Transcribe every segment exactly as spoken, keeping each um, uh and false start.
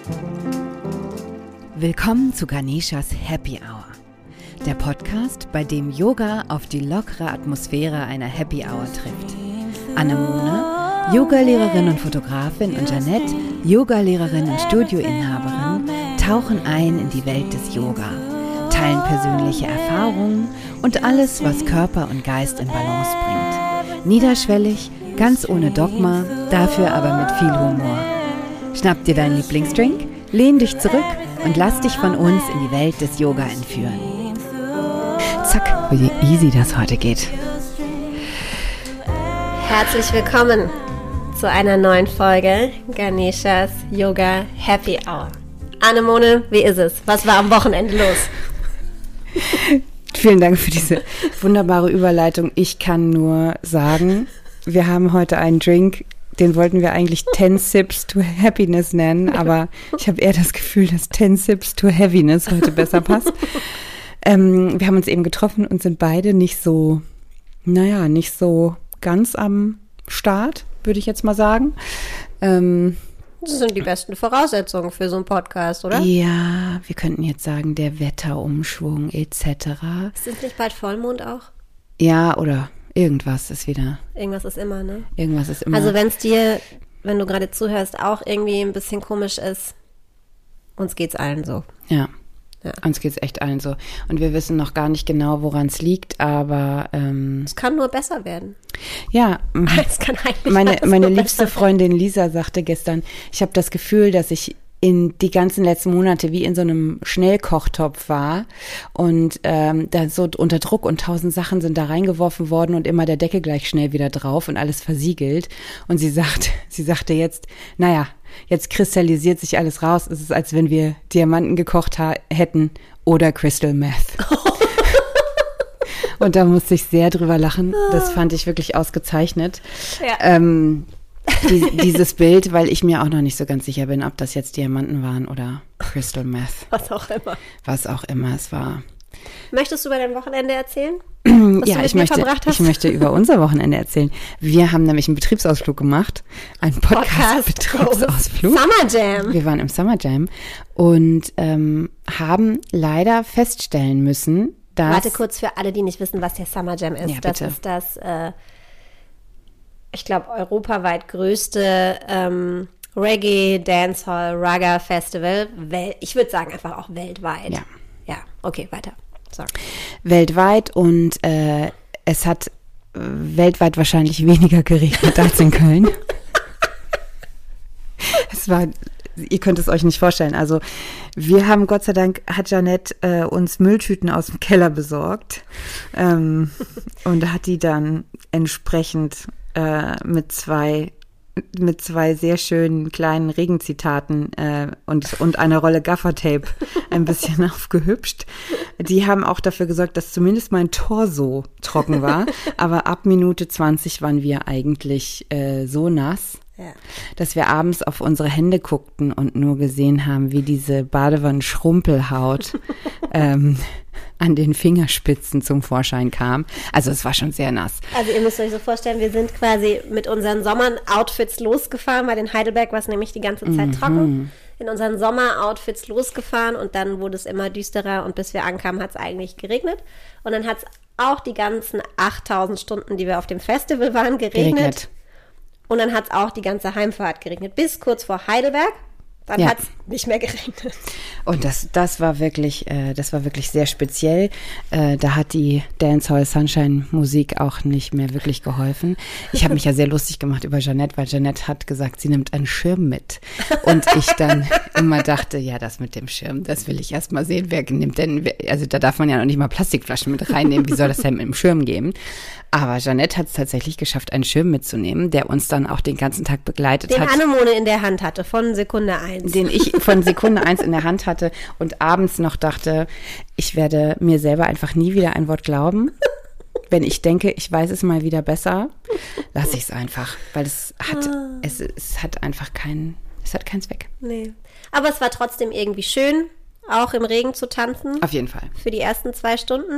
Willkommen zu Ganeshas Happy Hour, der Podcast, bei dem Yoga auf die lockere Atmosphäre einer Happy Hour trifft. Anemone, Yogalehrerin und Fotografin, und Jeanette, Yogalehrerin und Studioinhaberin, tauchen ein in die Welt des Yoga, teilen persönliche Erfahrungen und alles, was Körper und Geist in Balance bringt. Niederschwellig, ganz ohne Dogma, dafür aber mit viel Humor. Schnapp dir deinen Lieblingsdrink, lehn dich zurück und lass dich von uns in die Welt des Yoga entführen. Zack, wie easy das heute geht. Herzlich willkommen zu einer neuen Folge Ganeshas Yoga Happy Hour. Anemone, wie ist es? Was war am Wochenende los? Vielen Dank für diese wunderbare Überleitung. Ich kann nur sagen, wir haben heute einen Drink, den wollten wir eigentlich ten Sips to Happiness nennen, aber ich habe eher das Gefühl, dass ten Sips to Heaviness heute besser passt. Ähm, wir haben uns eben getroffen und sind beide nicht so, naja, nicht so ganz am Start, würde ich jetzt mal sagen. Ähm, das sind die besten Voraussetzungen für so einen Podcast, oder? Ja, wir könnten jetzt sagen, der Wetterumschwung et cetera. Ist es nicht bald Vollmond auch? Ja, oder irgendwas ist wieder. Irgendwas ist immer, ne? Irgendwas ist immer. Also wenn es dir, wenn du gerade zuhörst, auch irgendwie ein bisschen komisch ist, uns geht's allen so. Ja. Ja. Uns geht's echt allen so. Und wir wissen noch gar nicht genau, woran es liegt, aber ähm, es kann nur besser werden. Ja, es kann eigentlich meine, meine nur liebste Freundin Lisa sagte gestern, ich habe das Gefühl, dass ich in die ganzen letzten Monate wie in so einem Schnellkochtopf war und ähm, da so unter Druck und tausend Sachen sind da reingeworfen worden und immer der Deckel gleich schnell wieder drauf und alles versiegelt. Und sie sagt, sie sagte jetzt, naja, jetzt kristallisiert sich alles raus. Es ist, als wenn wir Diamanten gekocht ha- hätten oder Crystal Meth. Und da musste ich sehr drüber lachen. Das fand ich wirklich ausgezeichnet. Ja. Ähm, die, dieses Bild, weil ich mir auch noch nicht so ganz sicher bin, ob das jetzt Diamanten waren oder Crystal Meth. Was auch immer. Was auch immer es war. Möchtest du über dein Wochenende erzählen? Was ja, du mit ich mir möchte, verbracht hast? ich möchte über unser Wochenende erzählen. Wir haben nämlich einen Betriebsausflug gemacht. Einen Podcast-Betriebsausflug. Summer Jam. Wir waren im Summer Jam und ähm, haben leider feststellen müssen, dass... Warte kurz für alle, die nicht wissen, was der Summer Jam ist. Ja, das bitte. ist das, äh, ich glaube, europaweit größte ähm, Reggae, Dancehall, Raga Festival. Wel- ich würde sagen einfach auch weltweit. Ja. Ja, okay, weiter. Sorry. Weltweit und äh, es hat äh, weltweit wahrscheinlich weniger geregnet als in Köln. Es war, ihr könnt es euch nicht vorstellen. Also wir haben, Gott sei Dank, hat Jeanette äh, uns Mülltüten aus dem Keller besorgt ähm, und hat die dann entsprechend äh, mit zwei mit zwei sehr schönen kleinen Regenzitaten äh, und, und einer Rolle Gaffertape ein bisschen aufgehübscht. Die haben auch dafür gesorgt, dass zumindest mein Torso trocken war. Aber ab Minute zwanzig waren wir eigentlich äh, so nass, Ja. dass wir abends auf unsere Hände guckten und nur gesehen haben, wie diese Badewannen-Schrumpelhaut ähm, an den Fingerspitzen zum Vorschein kam. Also es war schon sehr nass. Also ihr müsst euch so vorstellen, wir sind quasi mit unseren Sommer-Outfits losgefahren, weil in Heidelberg war es nämlich die ganze Zeit Mhm. trocken. In unseren Sommer-Outfits losgefahren und dann wurde es immer düsterer und bis wir ankamen, hat es eigentlich geregnet. Und dann hat es auch die ganzen achttausend Stunden, die wir auf dem Festival waren, geregnet. Geregnet. Und dann hat es auch die ganze Heimfahrt geregnet, bis kurz vor Heidelberg. Dann Ja. hat es nicht mehr geregnet. Und das, das war wirklich, äh, das war wirklich sehr speziell. Äh, da hat die Dancehall Sunshine Musik auch nicht mehr wirklich geholfen. Ich habe mich ja sehr lustig gemacht über Jeanette, weil Jeanette hat gesagt, sie nimmt einen Schirm mit. Und ich dann immer dachte, ja, das mit dem Schirm, das will ich erst mal sehen. Wer nimmt denn, also da darf man ja noch nicht mal Plastikflaschen mit reinnehmen. Wie soll das denn mit dem Schirm geben? Aber Jeanette hat es tatsächlich geschafft, einen Schirm mitzunehmen, der uns dann auch den ganzen Tag begleitet Den hat. Anemone in der Hand hatte, von Sekunde eins. Den ich von Sekunde eins in der Hand hatte und abends noch dachte, ich werde mir selber einfach nie wieder ein Wort glauben. Wenn ich denke, ich weiß es mal wieder besser, lasse ich es einfach, weil es hat, Ah. es, es hat einfach keinen, es hat keinen Zweck. Nee. Aber es war trotzdem irgendwie schön, auch im Regen zu tanzen. Auf jeden Fall. Für die ersten zwei Stunden.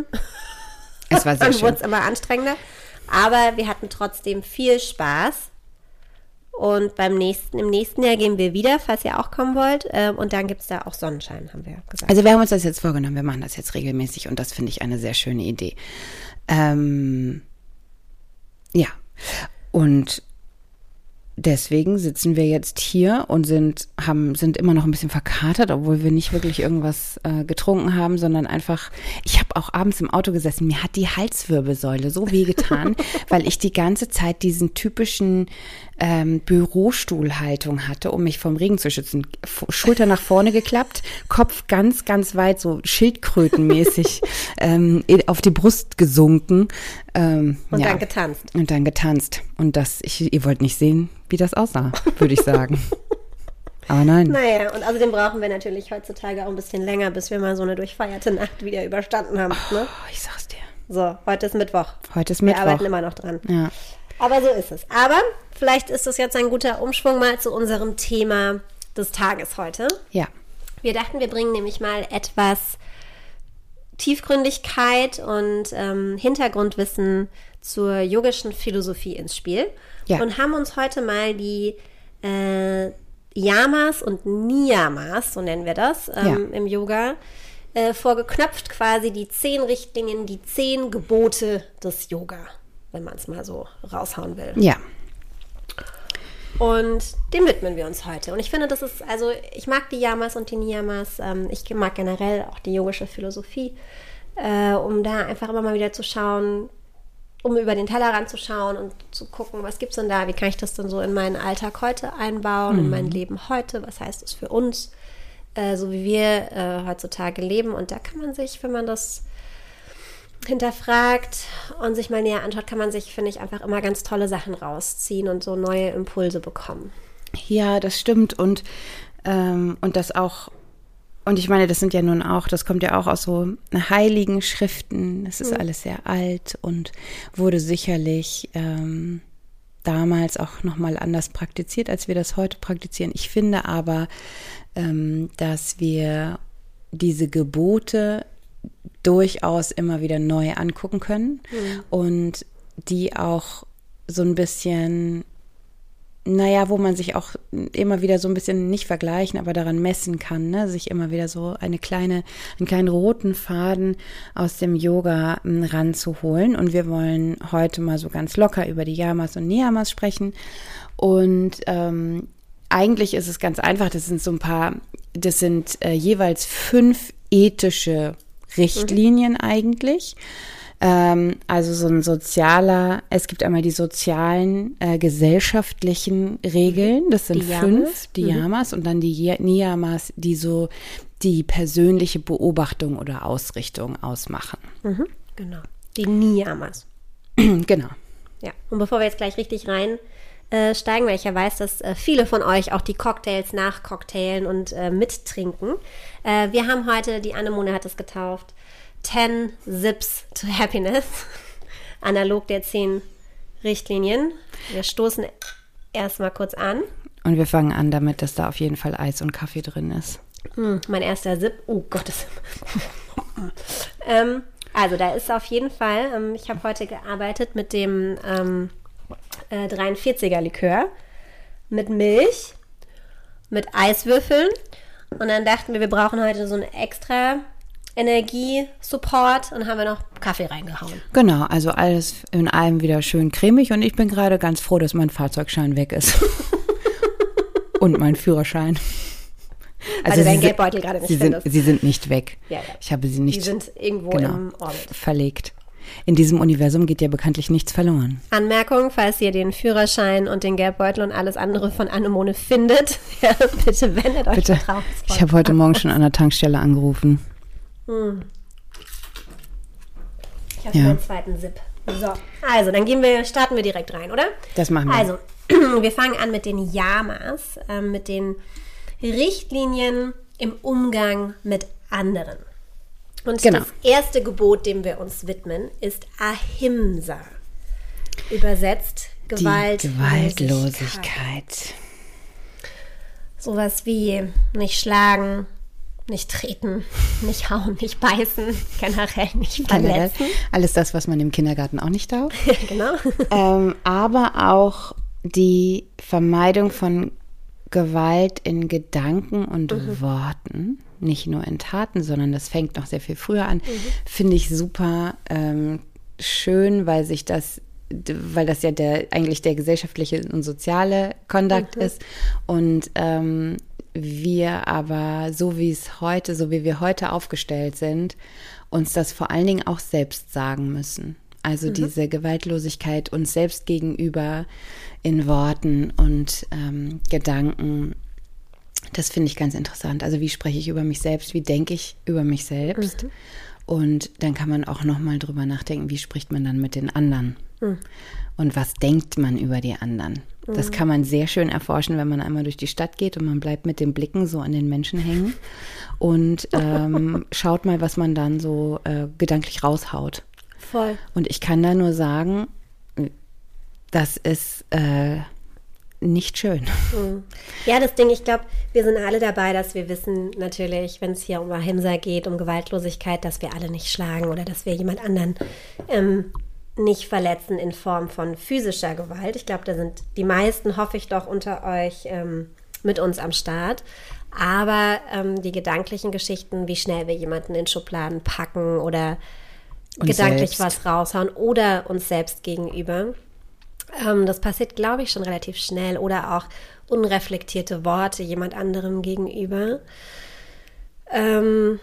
Es war sehr Dann schön. wurde es immer anstrengender. Aber wir hatten trotzdem viel Spaß. Und beim nächsten, im nächsten Jahr gehen wir wieder, falls ihr auch kommen wollt. Ähm, und dann gibt es da auch Sonnenschein, haben wir gesagt. Also wir haben uns das jetzt vorgenommen, wir machen das jetzt regelmäßig und das finde ich eine sehr schöne Idee. Ähm, ja, und deswegen sitzen wir jetzt hier und sind haben sind immer noch ein bisschen verkatert, obwohl wir nicht wirklich irgendwas äh, getrunken haben, sondern einfach, ich habe auch abends im Auto gesessen, mir hat die Halswirbelsäule so wehgetan, weil ich die ganze Zeit diesen typischen ähm, Bürostuhlhaltung hatte, um mich vom Regen zu schützen. F- Schulter nach vorne geklappt, Kopf ganz, ganz weit, so schildkrötenmäßig ähm, auf die Brust gesunken. Ähm, und ja. dann getanzt. Und dann getanzt. Und das, ich, ihr wollt nicht sehen, wie das aussah, würde ich sagen. Aber nein. Naja, und außerdem brauchen wir natürlich heutzutage auch ein bisschen länger, bis wir mal so eine durchfeierte Nacht wieder überstanden haben. Oh, Ne? ich sag's dir. So, heute ist Mittwoch. Heute ist wir Mittwoch. Wir arbeiten immer noch dran. Ja. Aber so ist es. Aber vielleicht ist das jetzt ein guter Umschwung mal zu unserem Thema des Tages heute. Ja. Wir dachten, wir bringen nämlich mal etwas Tiefgründigkeit und ähm, Hintergrundwissen zur yogischen Philosophie ins Spiel. Ja. Und haben uns heute mal die äh, Yamas und Niyamas, so nennen wir das, ähm, ja. im Yoga, äh, vorgeknöpft, quasi die zehn Richtlinien, die zehn Gebote des Yoga, wenn man es mal so raushauen will. Ja. Und dem widmen wir uns heute. Und ich finde, das ist, also ich mag die Yamas und die Niyamas, ähm, ich mag generell auch die yogische Philosophie, äh, um da einfach immer mal wieder zu schauen, um über den Tellerrand zu schauen und zu gucken, was gibt es denn da, wie kann ich das denn so in meinen Alltag heute einbauen, mhm. in mein Leben heute, was heißt das für uns, äh, so wie wir äh, heutzutage leben. Und da kann man sich, wenn man das hinterfragt und sich mal näher anschaut, kann man sich, finde ich, einfach immer ganz tolle Sachen rausziehen und so neue Impulse bekommen. Ja, das stimmt. Und, ähm, und das auch, und ich meine, das sind ja nun auch, das kommt ja auch aus so heiligen Schriften. Das ist mhm. alles sehr alt und wurde sicherlich ähm, damals auch nochmal anders praktiziert, als wir das heute praktizieren. Ich finde aber, ähm, dass wir diese Gebote durchaus immer wieder neu angucken können mhm. und die auch so ein bisschen, naja, wo man sich auch immer wieder so ein bisschen nicht vergleichen, aber daran messen kann, ne? Sich immer wieder so eine kleine, einen kleinen roten Faden aus dem Yoga m, ranzuholen. Und wir wollen heute mal so ganz locker über die Yamas und Niyamas sprechen. Und ähm, eigentlich ist es ganz einfach, das sind so ein paar, das sind äh, jeweils fünf ethische Richtlinien mhm. eigentlich. Ähm, also so ein sozialer, es gibt einmal die sozialen, äh, gesellschaftlichen Regeln, das sind die fünf, Yamas. die mhm. Yamas und dann die Niyamas, die so die persönliche Beobachtung oder Ausrichtung ausmachen. Mhm. Genau, die Niyamas. Genau. Ja, und bevor wir jetzt gleich richtig rein äh, steigen, weil ich ja weiß, dass äh, viele von euch auch die Cocktails nachcocktailen und äh, mittrinken. Äh, wir haben heute, die Annemone hat es getauft, ten Sips to Happiness, analog der zehn Richtlinien. Wir stoßen erstmal kurz an. Und wir fangen an damit, dass da auf jeden Fall Eis und Kaffee drin ist. Mm, mein erster Sip. Oh Gottes. ähm, also da ist auf jeden Fall, ähm, ich habe heute gearbeitet mit dem ähm, äh, dreiundvierziger Likör, mit Milch, mit Eiswürfeln. Und dann dachten wir, wir brauchen heute so eine extra Energie-Support und haben wir noch Kaffee reingehauen. Genau, also alles in allem wieder schön cremig und ich bin gerade ganz froh, dass mein Fahrzeugschein weg ist. Und mein Führerschein. Also dein Geldbeutel gerade nicht sie sind, sie sind nicht weg. Ja, ja. Ich habe sie nicht. Die sind irgendwo genau, im Orbit. Verlegt. In diesem Universum geht ja bekanntlich nichts verloren. Anmerkung, falls ihr den Führerschein und den Geldbeutel und alles andere von Annemone findet, ja, bitte wendet euch bitte. drauf. Ich habe heute Morgen schon an der Tankstelle angerufen. Hm. Ich habe ja. meinen zweiten Sip. So, also dann gehen wir, starten wir direkt rein, oder? Das machen wir. Also, wir fangen an mit den Yamas, äh, mit den Richtlinien im Umgang mit anderen. Und genau. das erste Gebot, dem wir uns widmen, ist Ahimsa. Übersetzt Gewalt- Die Gewaltlosigkeit. Sowas wie nicht schlagen, nicht treten, nicht hauen, nicht beißen, generell nicht verletzen. Alles das, was man im Kindergarten auch nicht darf. Genau. ähm, aber auch die Vermeidung von Gewalt in Gedanken und Mhm. Worten, nicht nur in Taten, sondern das fängt noch sehr viel früher an, finde ich super ähm, schön, weil sich das, weil das ja der eigentlich der gesellschaftliche und soziale Kondukt Mhm. ist und ähm, wir aber, so wie es heute, so wie wir heute aufgestellt sind, uns das vor allen Dingen auch selbst sagen müssen. Also diese Gewaltlosigkeit uns selbst gegenüber in Worten und ähm, Gedanken, das finde ich ganz interessant. Also wie spreche ich über mich selbst, wie denke ich über mich selbst? Mhm. Und dann kann man auch nochmal drüber nachdenken, wie spricht man dann mit den anderen? Mhm. Und was denkt man über die anderen? Das kann man sehr schön erforschen, wenn man einmal durch die Stadt geht und man bleibt mit den Blicken so an den Menschen hängen und ähm, schaut mal, was man dann so äh, gedanklich raushaut. Voll. Und ich kann da nur sagen, das ist äh, nicht schön. Ja, das Ding, ich glaube, wir sind alle dabei, dass wir wissen natürlich, wenn es hier um Ahimsa geht, um Gewaltlosigkeit, dass wir alle nicht schlagen oder dass wir jemand anderen ähm, nicht verletzen in Form von physischer Gewalt. Ich glaube, da sind die meisten, hoffe ich doch, unter euch ähm, mit uns am Start. Aber ähm, die gedanklichen Geschichten, wie schnell wir jemanden in Schubladen packen oder Uns gedanklich selbst. was raushauen oder uns selbst gegenüber. Ähm, das passiert, glaube ich, schon relativ schnell. Oder auch unreflektierte Worte jemand anderem gegenüber. Ähm,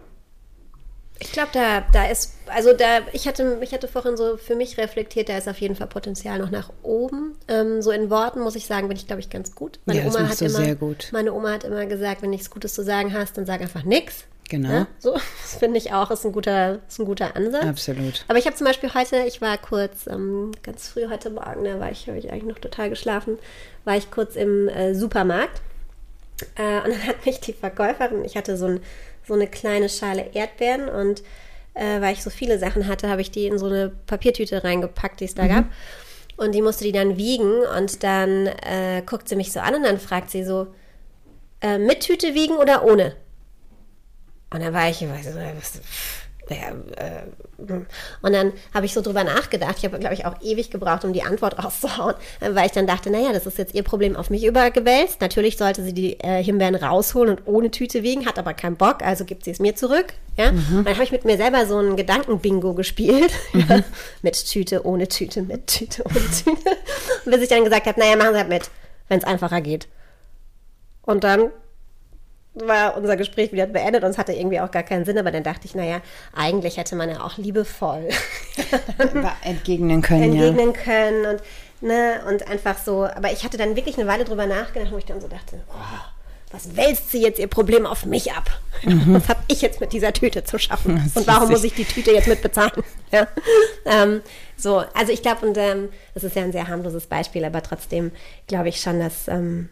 ich glaube, da, da ist, also da, ich hatte, ich hatte vorhin so für mich reflektiert, da ist auf jeden Fall Potenzial noch nach oben. Ähm, so in Worten muss ich sagen, bin ich, glaube ich, ganz gut. Meine Ja, das Oma machst hat du immer, sehr gut. Meine Oma hat immer gesagt, wenn du nichts Gutes zu sagen hast, dann sag einfach nix. Genau. Ne? So, das finde ich auch, ist ein guter, ist ein guter Ansatz. Absolut. Aber ich habe zum Beispiel heute, ich war kurz, ähm, ganz früh heute Morgen, da war ich, habe ich eigentlich noch total geschlafen, war ich kurz im äh, Supermarkt äh, und dann hat mich die Verkäuferin, ich hatte so, ein, so eine kleine Schale Erdbeeren und äh, weil ich so viele Sachen hatte, habe ich die in so eine Papiertüte reingepackt, die es da gab. Und die musste die dann wiegen und dann äh, guckt sie mich so an und dann fragt sie so, äh, mit Tüte wiegen oder ohne? Und dann war ich, weiß ich, was, ja, äh, und dann habe ich so drüber nachgedacht. Ich habe, glaube ich, auch ewig gebraucht, um die Antwort rauszuhauen, weil ich dann dachte, naja, das ist jetzt ihr Problem auf mich übergewälzt. Natürlich sollte sie die äh, Himbeeren rausholen und ohne Tüte wiegen, hat aber keinen Bock, also gibt sie es mir zurück. Ja? Mhm. Und dann habe ich mit mir selber so ein Gedankenbingo gespielt. Mhm. Mit Tüte, ohne Tüte, mit Tüte, ohne Tüte. Und bis ich dann gesagt habe, naja, machen Sie halt mit, wenn es einfacher geht. Und dann war unser Gespräch wieder beendet und es hatte irgendwie auch gar keinen Sinn, aber dann dachte ich, naja, eigentlich hätte man ja auch liebevoll entgegnen können, entgegnen ja. können und, ne, und einfach so, aber ich hatte dann wirklich eine Weile drüber nachgedacht, wo ich dann so dachte, oh, was wälzt sie jetzt ihr Problem auf mich ab? Mhm. Was habe ich jetzt mit dieser Tüte zu schaffen? Und warum muss ich die Tüte jetzt mit bezahlen? Ja. Ähm, so, also ich glaube, und ähm, das ist ja ein sehr harmloses Beispiel, aber trotzdem glaube ich schon, dass ähm,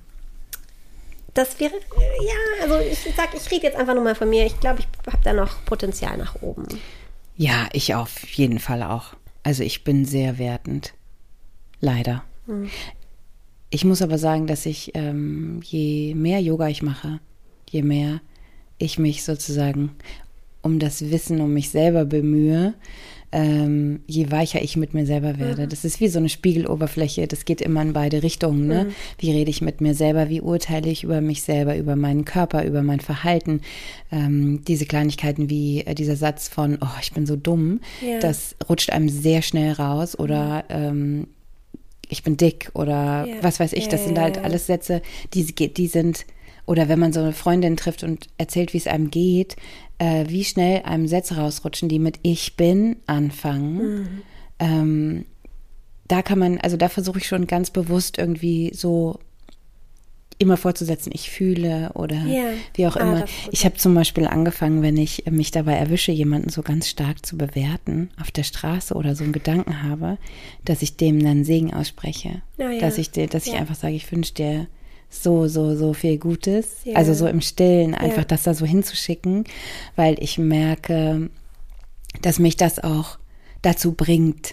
das wäre, ja, also ich sag, ich rede jetzt einfach nur mal von mir. Ich glaube, ich habe da noch Potenzial nach oben. Ja, ich auf jeden Fall auch. Also ich bin sehr wertend. Leider. Hm. Ich muss aber sagen, dass ich, ähm, je mehr Yoga ich mache, je mehr ich mich sozusagen um das Wissen um mich selber bemühe, ähm, je weicher ich mit mir selber werde. Mhm. Das ist wie so eine Spiegeloberfläche, das geht immer in beide Richtungen. Ne? Mhm. Wie rede ich mit mir selber, wie urteile ich über mich selber, über meinen Körper, über mein Verhalten. Ähm, diese Kleinigkeiten wie äh, dieser Satz von, oh, ich bin so dumm, ja. Das rutscht einem sehr schnell raus oder ähm, ich bin dick oder ja. was weiß ich. Das ja, sind halt ja, ja. alles Sätze, die, die sind, oder wenn man so eine Freundin trifft und erzählt, wie es einem geht, äh, wie schnell einem Sätze rausrutschen, die mit ich bin anfangen. Mhm. Ähm, da kann man, also da versuche ich schon ganz bewusst irgendwie so immer vorzusetzen, ich fühle oder ja. wie auch immer. Ah, ich habe zum Beispiel angefangen, wenn ich mich dabei erwische, jemanden so ganz stark zu bewerten auf der Straße oder so einen Gedanken habe, dass ich dem dann Segen ausspreche. Oh, ja. Dass ich, dass ich ja. einfach sage, ich wünsche dir so, so, so viel Gutes. Ja. Also so im Stillen einfach ja. das da so hinzuschicken, weil ich merke, dass mich das auch dazu bringt,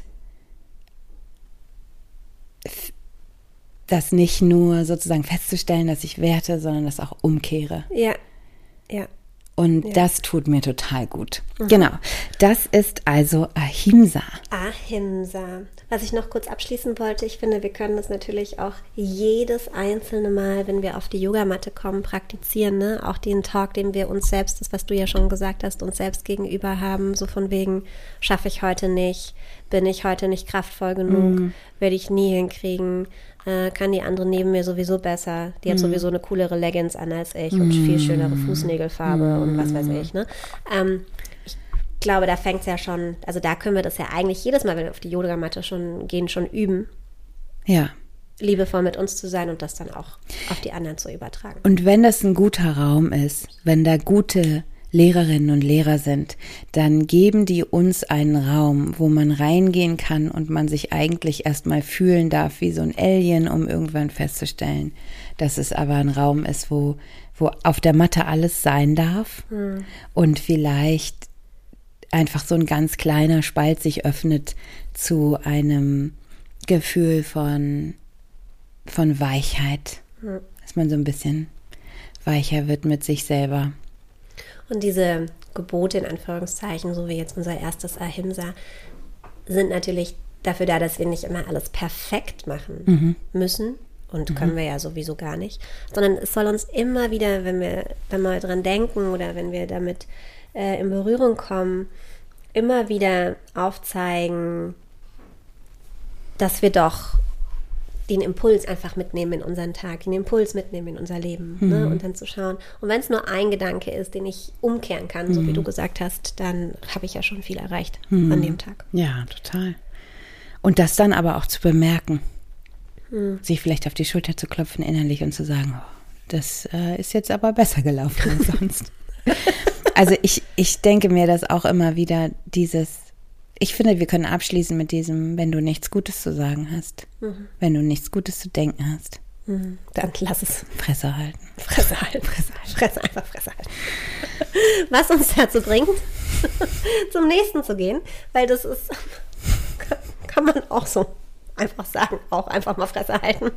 das nicht nur sozusagen festzustellen, dass ich werte, sondern das auch umkehre. Ja, ja. Und Ja. das tut mir total gut. Mhm. Genau, das ist also Ahimsa. Ahimsa. Was ich noch kurz abschließen wollte, ich finde, wir können das natürlich auch jedes einzelne Mal, wenn wir auf die Yogamatte kommen, praktizieren. Ne? Auch den Talk, den wir uns selbst, das was du ja schon gesagt hast, uns selbst gegenüber haben, so von wegen, schaffe ich heute nicht, bin ich heute nicht kraftvoll genug, mm. werde ich nie hinkriegen, äh, kann die andere neben mir sowieso besser, die hat mm. sowieso eine coolere Leggings an als ich mm. und viel schönere Fußnägelfarbe mm. und was weiß ich. Ne? Ähm, Ich glaube, da fängt es ja schon, also da können wir das ja eigentlich jedes Mal, wenn wir auf die Yogamatte schon gehen, schon üben. Ja. Liebevoll mit uns zu sein und das dann auch auf die anderen zu übertragen. Und wenn das ein guter Raum ist, wenn da gute Lehrerinnen und Lehrer sind, dann geben die uns einen Raum, wo man reingehen kann und man sich eigentlich erstmal fühlen darf wie so ein Alien, um irgendwann festzustellen, dass es aber ein Raum ist, wo, wo auf der Matte alles sein darf hm. und vielleicht einfach so ein ganz kleiner Spalt sich öffnet zu einem Gefühl von, von Weichheit, hm. dass man so ein bisschen weicher wird mit sich selber. Und diese Gebote in Anführungszeichen, so wie jetzt unser erstes Ahimsa, sind natürlich dafür da, dass wir nicht immer alles perfekt machen mhm. müssen und mhm. können wir ja sowieso gar nicht, sondern es soll uns immer wieder, wenn wir da mal dran denken oder wenn wir damit äh, in Berührung kommen, immer wieder aufzeigen, dass wir doch den Impuls einfach mitnehmen in unseren Tag, den Impuls mitnehmen in unser Leben mhm. ne? Und dann zu schauen. Und wenn es nur ein Gedanke ist, den ich umkehren kann, mhm. so wie du gesagt hast, dann habe ich ja schon viel erreicht mhm. an dem Tag. Ja, total. Und das dann aber auch zu bemerken, mhm. sich vielleicht auf die Schulter zu klopfen innerlich und zu sagen, oh, das äh, ist jetzt aber besser gelaufen als sonst. Also ich, ich denke mir das auch immer wieder, dieses, ich finde, wir können abschließen mit diesem, wenn du nichts Gutes zu sagen hast, mhm. wenn du nichts Gutes zu denken hast, mhm. dann lass es. Fresse halten. Fresse halten. Fresse halten. Fresse, einfach Fresse halten. Was uns dazu bringt, zum nächsten zu gehen, weil das ist, kann man auch so einfach sagen, auch einfach mal Fresse halten,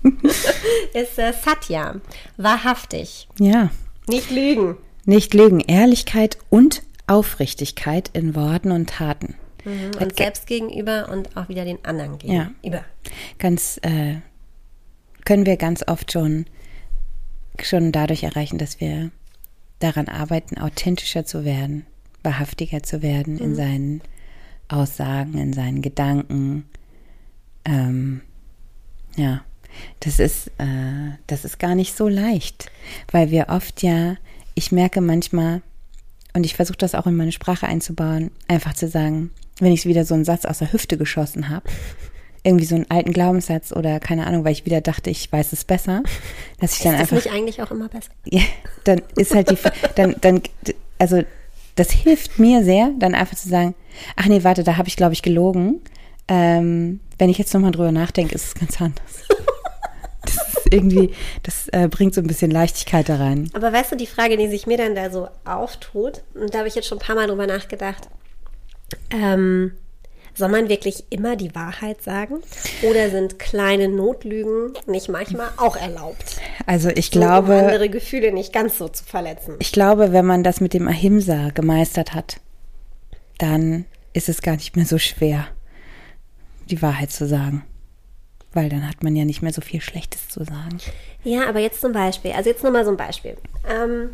ist äh, Satya, wahrhaftig. Ja. Nicht lügen. Nicht lügen, Ehrlichkeit und Aufrichtigkeit in Worten und Taten. Mhm, und selbst gegenüber und auch wieder den anderen gegenüber. Ja. Ganz, äh, können wir ganz oft schon, schon dadurch erreichen, dass wir daran arbeiten, authentischer zu werden, wahrhaftiger zu werden mhm. in seinen Aussagen, in seinen Gedanken. Ähm, ja, das ist, äh, das ist gar nicht so leicht, weil wir oft ja, ich merke manchmal, und ich versuche das auch in meine Sprache einzubauen, einfach zu sagen, wenn ich wieder so einen Satz aus der Hüfte geschossen habe, irgendwie so einen alten Glaubenssatz oder keine Ahnung, weil ich wieder dachte, ich weiß es besser, dass ich dann ist einfach. Ist das nicht eigentlich auch immer besser? Ja, dann ist halt die, dann, dann, also das hilft mir sehr, dann einfach zu sagen, ach nee, warte, da habe ich, glaube ich, gelogen. Ähm, wenn ich jetzt nochmal drüber nachdenke, ist es ganz anders. Das ist irgendwie, das äh, bringt so ein bisschen Leichtigkeit da rein. Aber weißt du, die Frage, die sich mir dann da so auftut, und da habe ich jetzt schon ein paar Mal drüber nachgedacht, ähm, soll man wirklich immer die Wahrheit sagen? Oder sind kleine Notlügen nicht manchmal auch erlaubt? Also ich so, glaube, um andere Gefühle nicht ganz so zu verletzen. Ich glaube, wenn man das mit dem Ahimsa gemeistert hat, dann ist es gar nicht mehr so schwer, die Wahrheit zu sagen. Weil dann hat man ja nicht mehr so viel Schlechtes zu sagen. Ja, aber jetzt zum Beispiel, also jetzt nochmal so ein Beispiel. Ähm,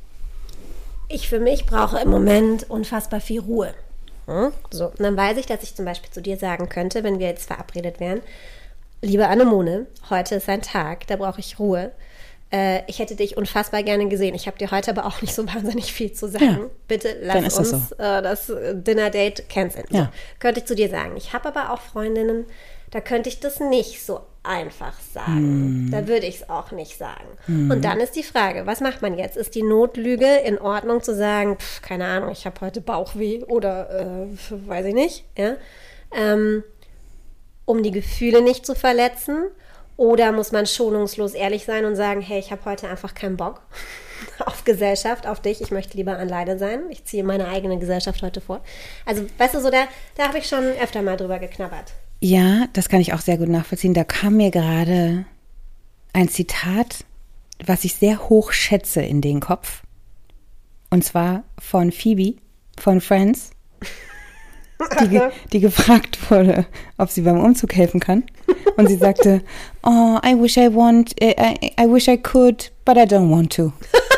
ich für mich brauche im Moment unfassbar viel Ruhe. Hm? So, und dann weiß ich, dass ich zum Beispiel zu dir sagen könnte, wenn wir jetzt verabredet wären, liebe Anemone, heute ist ein Tag, da brauche ich Ruhe. Äh, ich hätte dich unfassbar gerne gesehen. Ich habe dir heute aber auch nicht so wahnsinnig viel zu sagen. Ja, bitte lass uns das, so. äh, das Dinner-Date canceln. So, ja. Könnte ich zu dir sagen. Ich habe aber auch Freundinnen, da könnte ich das nicht so einfach sagen. Mm. Da würde ich es auch nicht sagen. Mm. Und dann ist die Frage, was macht man jetzt? Ist die Notlüge in Ordnung zu sagen, pf, keine Ahnung, ich habe heute Bauchweh oder äh, weiß ich nicht, ja? Ähm, um die Gefühle nicht zu verletzen? Oder muss man schonungslos ehrlich sein und sagen, hey, ich habe heute einfach keinen Bock auf Gesellschaft, auf dich, ich möchte lieber alleine sein. Ich ziehe meine eigene Gesellschaft heute vor. Also, weißt du, so da, da habe ich schon öfter mal drüber geknabbert. Ja, das kann ich auch sehr gut nachvollziehen. Da kam mir gerade ein Zitat, was ich sehr hoch schätze, in den Kopf. Und zwar von Phoebe, von Friends, die, ge- die gefragt wurde, ob sie beim Umzug helfen kann. Und sie sagte, oh, I wish I want, I, I wish I could, but I don't want to.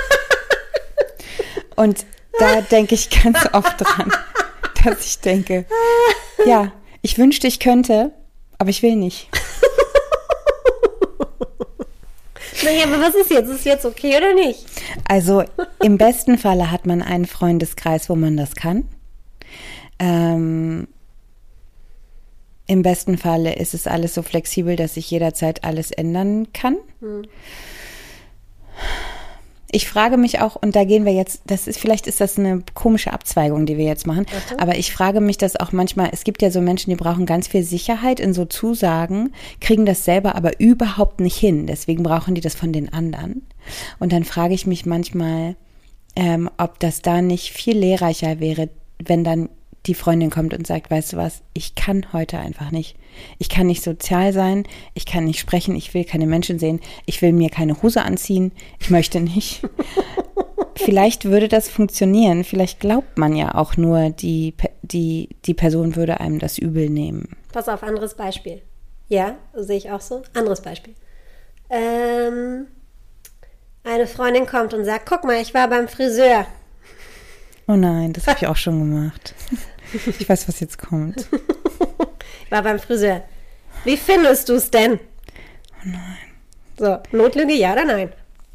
Und da denke ich ganz oft dran, dass ich denke, ja, ich wünschte, ich könnte, aber ich will nicht. Naja, aber was ist jetzt? Ist es jetzt okay oder nicht? Also im besten Falle hat man einen Freundeskreis, wo man das kann. Ähm, Im besten Falle ist es alles so flexibel, dass ich jederzeit alles ändern kann. Hm. Ich frage mich auch, und da gehen wir jetzt, das ist, vielleicht ist das eine komische Abzweigung, die wir jetzt machen, okay. Aber ich frage mich das auch manchmal, es gibt ja so Menschen, die brauchen ganz viel Sicherheit in so Zusagen, kriegen das selber aber überhaupt nicht hin, deswegen brauchen die das von den anderen. Und dann frage ich mich manchmal, ähm, ob das da nicht viel lehrreicher wäre, wenn dann die Freundin kommt und sagt, weißt du was, ich kann heute einfach nicht. Ich kann nicht sozial sein, ich kann nicht sprechen, ich will keine Menschen sehen, ich will mir keine Hose anziehen, ich möchte nicht. Vielleicht würde das funktionieren, vielleicht glaubt man ja auch nur, die, die, die Person würde einem das übel nehmen. Pass auf, anderes Beispiel. Ja, sehe ich auch so. Anderes Beispiel. Ähm, eine Freundin kommt und sagt, guck mal, ich war beim Friseur. Oh nein, das habe ich auch schon gemacht. Ich weiß, was jetzt kommt. Ich war beim Friseur. Wie findest du es denn? Oh nein. So, Notlüge, ja oder nein?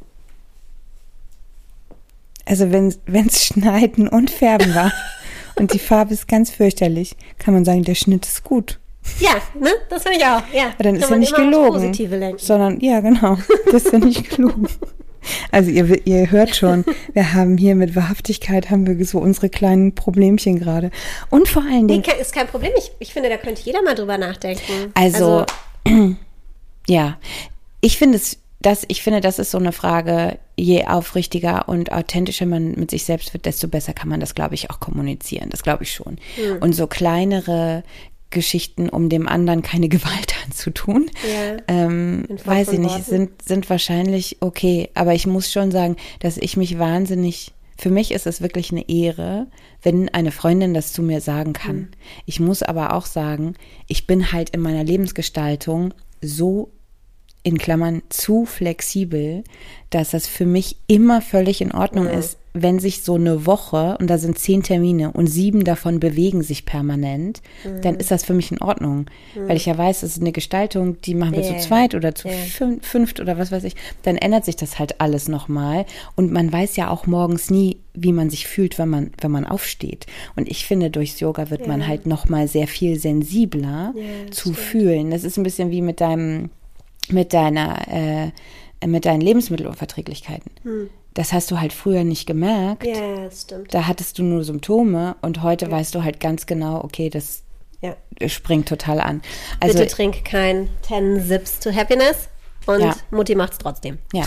Also wenn es Schneiden und Färben war und die Farbe ist ganz fürchterlich, kann man sagen, der Schnitt ist gut. Ja, ne? Das finde ich auch. Ja. Aber dann ist ja nicht gelogen, sondern, ja genau, das ist ja nicht gelogen. Also ihr, ihr hört schon, wir haben hier mit Wahrhaftigkeit haben wir so unsere kleinen Problemchen gerade. Und vor allen Dingen... Nee, ist kein Problem. Ich, ich finde, da könnte jeder mal drüber nachdenken. Also, also ja, ich finde es, das, ich finde, das ist so eine Frage, je aufrichtiger und authentischer man mit sich selbst wird, desto besser kann man das, glaube ich, auch kommunizieren. Das glaube ich schon. Hm. Und so kleinere Geschichten, um dem anderen keine Gewalt anzutun, ja, ähm, weiß ich nicht, sind, sind wahrscheinlich okay. Aber ich muss schon sagen, dass ich mich wahnsinnig, für mich ist es wirklich eine Ehre, wenn eine Freundin das zu mir sagen kann. Mhm. Ich muss aber auch sagen, ich bin halt in meiner Lebensgestaltung so, in Klammern, zu flexibel, dass das für mich immer völlig in Ordnung mhm. ist, wenn sich so eine Woche, und da sind zehn Termine und sieben davon bewegen sich permanent, mhm. dann ist das für mich in Ordnung. Mhm. Weil ich ja weiß, das ist eine Gestaltung, die machen wir yeah. zu zweit oder zu yeah. fünf, fünft oder was weiß ich. Dann ändert sich das halt alles nochmal. Und man weiß ja auch morgens nie, wie man sich fühlt, wenn man, wenn man aufsteht. Und ich finde, durchs Yoga wird yeah. man halt nochmal sehr viel sensibler yeah, zu stimmt. fühlen. Das ist ein bisschen wie mit deinem, mit deiner, äh, mit deinen Lebensmittelunverträglichkeiten. Hm. Das hast du halt früher nicht gemerkt. Ja, das stimmt. Da hattest du nur Symptome und heute ja. weißt du halt ganz genau, okay, das ja. springt total an. Also, bitte trink kein ten Sips to Happiness und ja. Mutti macht's trotzdem. Ja,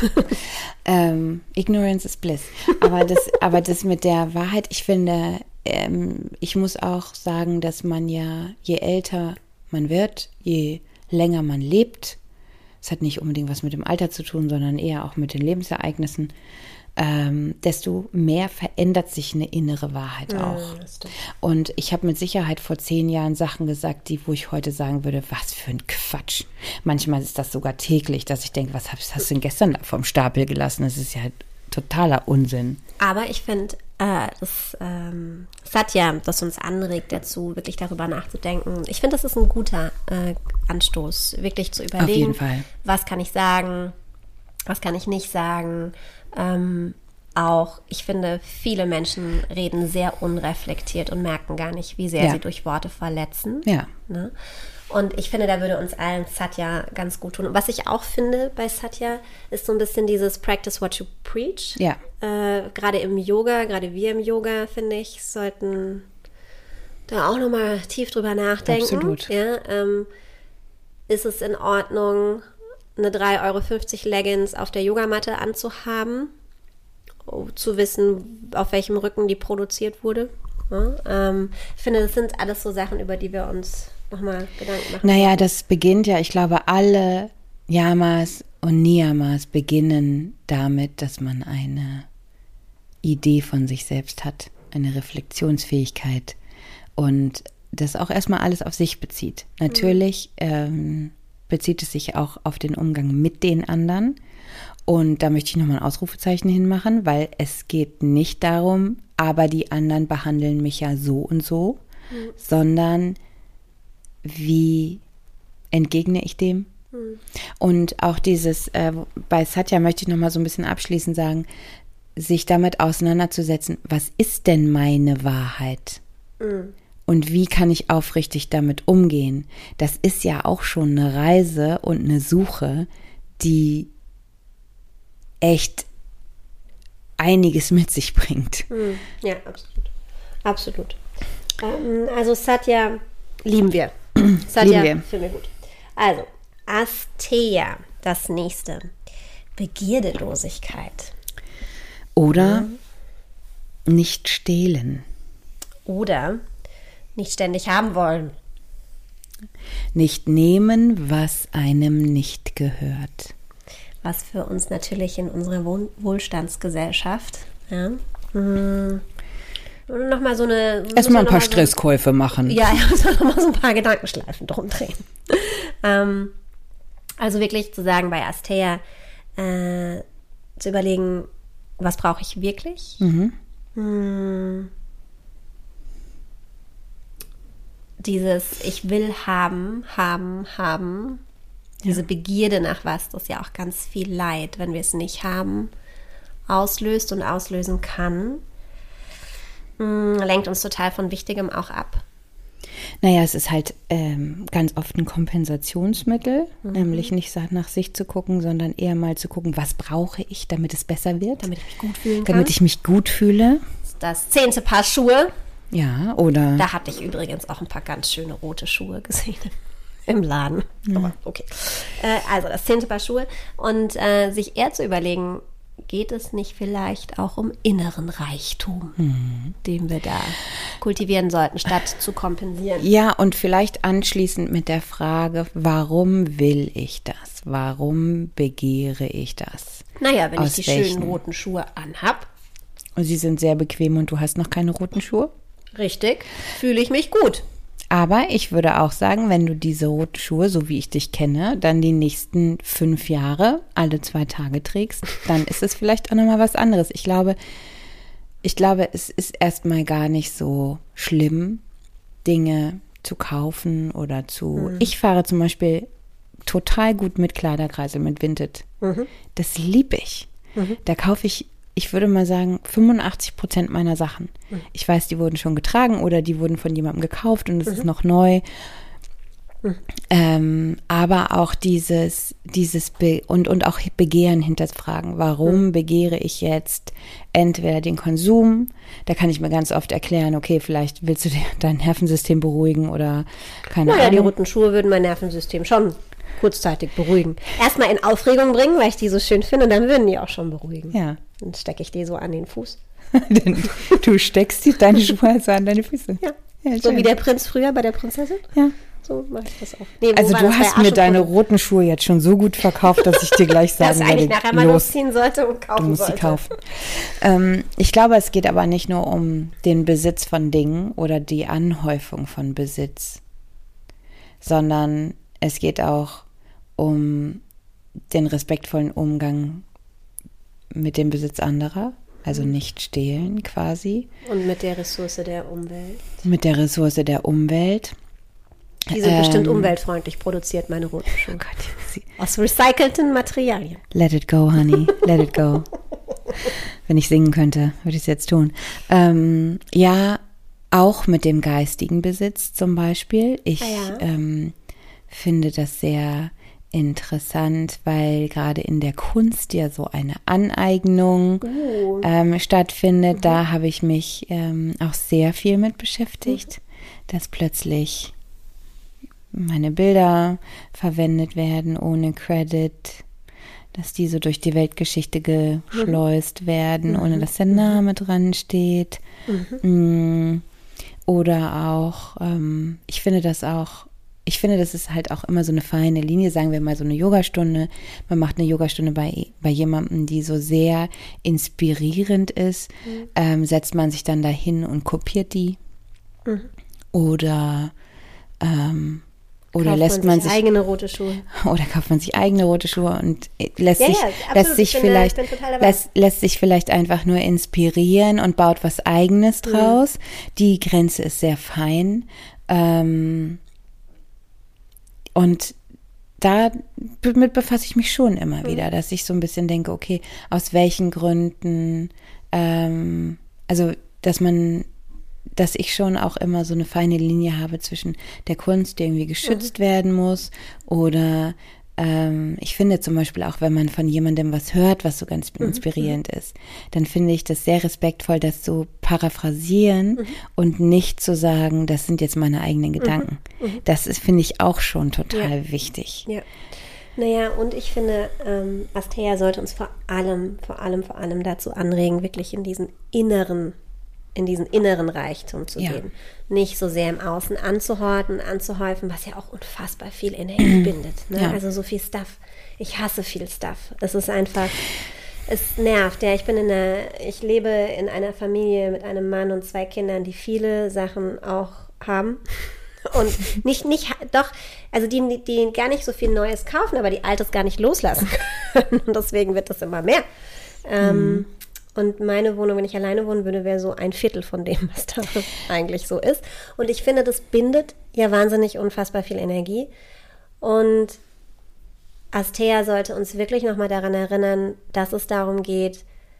ähm, Ignorance is bliss. Aber das, aber das mit der Wahrheit, ich finde, ähm, ich muss auch sagen, dass man ja, je älter man wird, je länger man lebt, es hat nicht unbedingt was mit dem Alter zu tun, sondern eher auch mit den Lebensereignissen, ähm, desto mehr verändert sich eine innere Wahrheit auch. Ja, und ich habe mit Sicherheit vor zehn Jahren Sachen gesagt, die, wo ich heute sagen würde, was für ein Quatsch. Manchmal ist das sogar täglich, dass ich denke, was hast, hast du denn gestern da vom Stapel gelassen? Das ist ja totaler Unsinn. Aber ich finde, äh, das ähm, Satya, das uns anregt dazu, wirklich darüber nachzudenken. Ich finde, das ist ein guter äh, Anstoß, wirklich zu überlegen, auf jeden Fall. Was kann ich sagen, was kann ich nicht sagen. Ähm, auch, ich finde, viele Menschen reden sehr unreflektiert und merken gar nicht, wie sehr ja. sie durch Worte verletzen. Ja. Ne? Und ich finde, da würde uns allen Satya ganz gut tun. Und was ich auch finde bei Satya, ist so ein bisschen dieses Practice what you preach. Ja. Äh, gerade im Yoga, gerade wir im Yoga, finde ich, sollten da auch nochmal tief drüber nachdenken. Absolut. Ja, ähm, ist es in Ordnung, eine drei Euro fünfzig Leggings auf der Yogamatte anzuhaben, um zu wissen, auf welchem Rücken die produziert wurde? Ja, ähm, ich finde, das sind alles so Sachen, über die wir uns nochmal Gedanken machen. Naja, das beginnt ja, ich glaube, alle Yamas und Niyamas beginnen damit, dass man eine Idee von sich selbst hat, eine Reflexionsfähigkeit und das auch erstmal alles auf sich bezieht. Natürlich ähm, bezieht es sich auch auf den Umgang mit den anderen und da möchte ich nochmal ein Ausrufezeichen hinmachen, weil es geht nicht darum, aber die anderen behandeln mich ja so und so, mhm. sondern wie entgegne ich dem? Mhm. Und auch dieses, äh, bei Satya möchte ich nochmal so ein bisschen abschließend sagen, sich damit auseinanderzusetzen, was ist denn meine Wahrheit? Mhm. Und wie kann ich aufrichtig damit umgehen? Das ist ja auch schon eine Reise und eine Suche, die echt einiges mit sich bringt. Ja, absolut. Absolut. Ähm, also Satya lieben wir. Satya lieben wir. Finde ich gut. Also, Asteya, das nächste. Begierdelosigkeit. Oder mhm. nicht stehlen. Oder nicht ständig haben wollen. Nicht nehmen, was einem nicht gehört. Was für uns natürlich in unserer Wohl- Wohlstandsgesellschaft, ja, hm, nochmal so eine... Erstmal ein paar Stresskäufe so, machen. Ja, ja, nochmal so ein paar Gedankenschleifen drum drehen. ähm, also wirklich zu sagen, bei Asteya äh, zu überlegen, was brauche ich wirklich? Mhm. Hm, dieses ich will haben, haben, haben, diese ja. Begierde nach was, das ja auch ganz viel Leid, wenn wir es nicht haben, auslöst und auslösen kann, mh, lenkt uns total von Wichtigem auch ab. Naja, es ist halt ähm, ganz oft ein Kompensationsmittel, mhm. nämlich nicht nach sich zu gucken, sondern eher mal zu gucken, was brauche ich, damit es besser wird. Damit ich mich gut fühlen kann. Damit ich mich gut fühle. Das zehnte Paar Schuhe. Ja, oder... Da hatte ich übrigens auch ein paar ganz schöne rote Schuhe gesehen im Laden. Ja. Aber okay. Äh, also das zehnte Paar Schuhe. Und äh, sich eher zu überlegen, geht es nicht vielleicht auch um inneren Reichtum, mhm. den wir da kultivieren sollten, statt zu kompensieren. Ja, und vielleicht anschließend mit der Frage, warum will ich das? Warum begehre ich das? Naja, wenn Aus ich die welchen? schönen roten Schuhe anhab. Und sie sind sehr bequem und du hast noch keine roten Schuhe? Richtig, fühle ich mich gut. Aber ich würde auch sagen, wenn du diese roten Schuhe, so wie ich dich kenne, dann die nächsten fünf Jahre alle zwei Tage trägst, dann ist es vielleicht auch nochmal was anderes. Ich glaube, ich glaube, es ist erstmal gar nicht so schlimm, Dinge zu kaufen oder zu... Mhm. Ich fahre zum Beispiel total gut mit Kleiderkreisel, mit Vinted. Mhm. Das liebe ich. Mhm. Da kaufe ich... Ich würde mal sagen, fünfundachtzig Prozent meiner Sachen. Mhm. Ich weiß, die wurden schon getragen oder die wurden von jemandem gekauft und es mhm. ist noch neu. Mhm. Ähm, aber auch dieses, dieses Be- und, und auch Begehren hinterfragen. Warum mhm. begehre ich jetzt entweder den Konsum? Da kann ich mir ganz oft erklären, okay, vielleicht willst du dir dein Nervensystem beruhigen oder keine naja, Ahnung. Die roten Schuhe würden mein Nervensystem schon kurzzeitig beruhigen. Erstmal in Aufregung bringen, weil ich die so schön finde, und dann würden die auch schon beruhigen. Ja. Dann stecke ich die so an den Fuß. Du steckst die, deine Schuhe also an deine Füße. Ja, ja so wie der Prinz früher bei der Prinzessin. Ja. So mache ich das auch. Nee, also du hast mir deine roten Schuhe jetzt schon so gut verkauft, dass ich dir gleich sagen werde, dass ich nachher mal losziehen sollte und kaufen du musst sollte. Sie kaufen. Ähm, ich glaube, es geht aber nicht nur um den Besitz von Dingen oder die Anhäufung von Besitz, sondern es geht auch um den respektvollen Umgang mit dem Besitz anderer, also nicht stehlen quasi. Und mit der Ressource der Umwelt. Mit der Ressource der Umwelt. Die sind ähm, bestimmt umweltfreundlich produziert, meine roten Schuhe. Oh Gott, aus recycelten Materialien. Let it go, honey, let it go. Wenn ich singen könnte, würde ich es jetzt tun. Ähm, ja, auch mit dem geistigen Besitz zum Beispiel. Ich ah ja. ähm, finde das sehr interessant, weil gerade in der Kunst ja so eine Aneignung uh. ähm, stattfindet. Mhm. Da habe ich mich ähm, auch sehr viel mit beschäftigt, mhm. dass plötzlich meine Bilder verwendet werden ohne Credit, dass die so durch die Weltgeschichte geschleust mhm. werden, mhm. ohne dass der Name dran steht. Mhm. Oder auch, ähm, ich finde das auch ich finde, das ist halt auch immer so eine feine Linie, sagen wir mal so eine Yogastunde. Man macht eine Yogastunde bei, bei jemandem, die so sehr inspirierend ist. Mhm. Ähm, setzt man sich dann dahin und kopiert die? Mhm. Oder ähm, Oder kauft lässt man sich, man sich eigene rote Schuhe. Oder kauft man sich eigene rote Schuhe und lässt ja, sich, ja, lässt sich vielleicht, lässt, lässt sich vielleicht einfach nur inspirieren und baut was Eigenes draus. Mhm. Die Grenze ist sehr fein. Ähm, und damit befasse ich mich schon immer mhm. wieder, dass ich so ein bisschen denke, okay, aus welchen Gründen, ähm, also, dass man dass ich schon auch immer so eine feine Linie habe zwischen der Kunst, die irgendwie geschützt mhm. werden muss, oder ähm, ich finde zum Beispiel auch, wenn man von jemandem was hört, was so ganz mhm. inspirierend ist, dann finde ich das sehr respektvoll, das zu paraphrasieren mhm. und nicht zu sagen, das sind jetzt meine eigenen Gedanken. Mhm. Mhm. Das ist, finde ich, auch schon total ja. wichtig. Ja. Naja, und ich finde, ähm, Asteya sollte uns vor allem, vor allem, vor allem dazu anregen, wirklich in diesen inneren in diesen inneren Reichtum zu ja. gehen. Nicht so sehr im Außen anzuhorten, anzuhäufen, was ja auch unfassbar viel Energie bindet. Ne? Ja. Also so viel Stuff. Ich hasse viel Stuff. Es ist einfach, es nervt. Ja, ich bin in einer, ich lebe in einer Familie mit einem Mann und zwei Kindern, die viele Sachen auch haben. Und nicht, nicht, doch, also die, die gar nicht so viel Neues kaufen, aber die Altes gar nicht loslassen können. Und deswegen wird das immer mehr. Ähm, mhm. Und meine Wohnung, wenn ich alleine wohnen würde, wäre so ein Viertel von dem, was da eigentlich so ist. Und ich finde, das bindet ja wahnsinnig unfassbar viel Energie. Und Asteya sollte uns wirklich nochmal daran erinnern, dass es darum geht,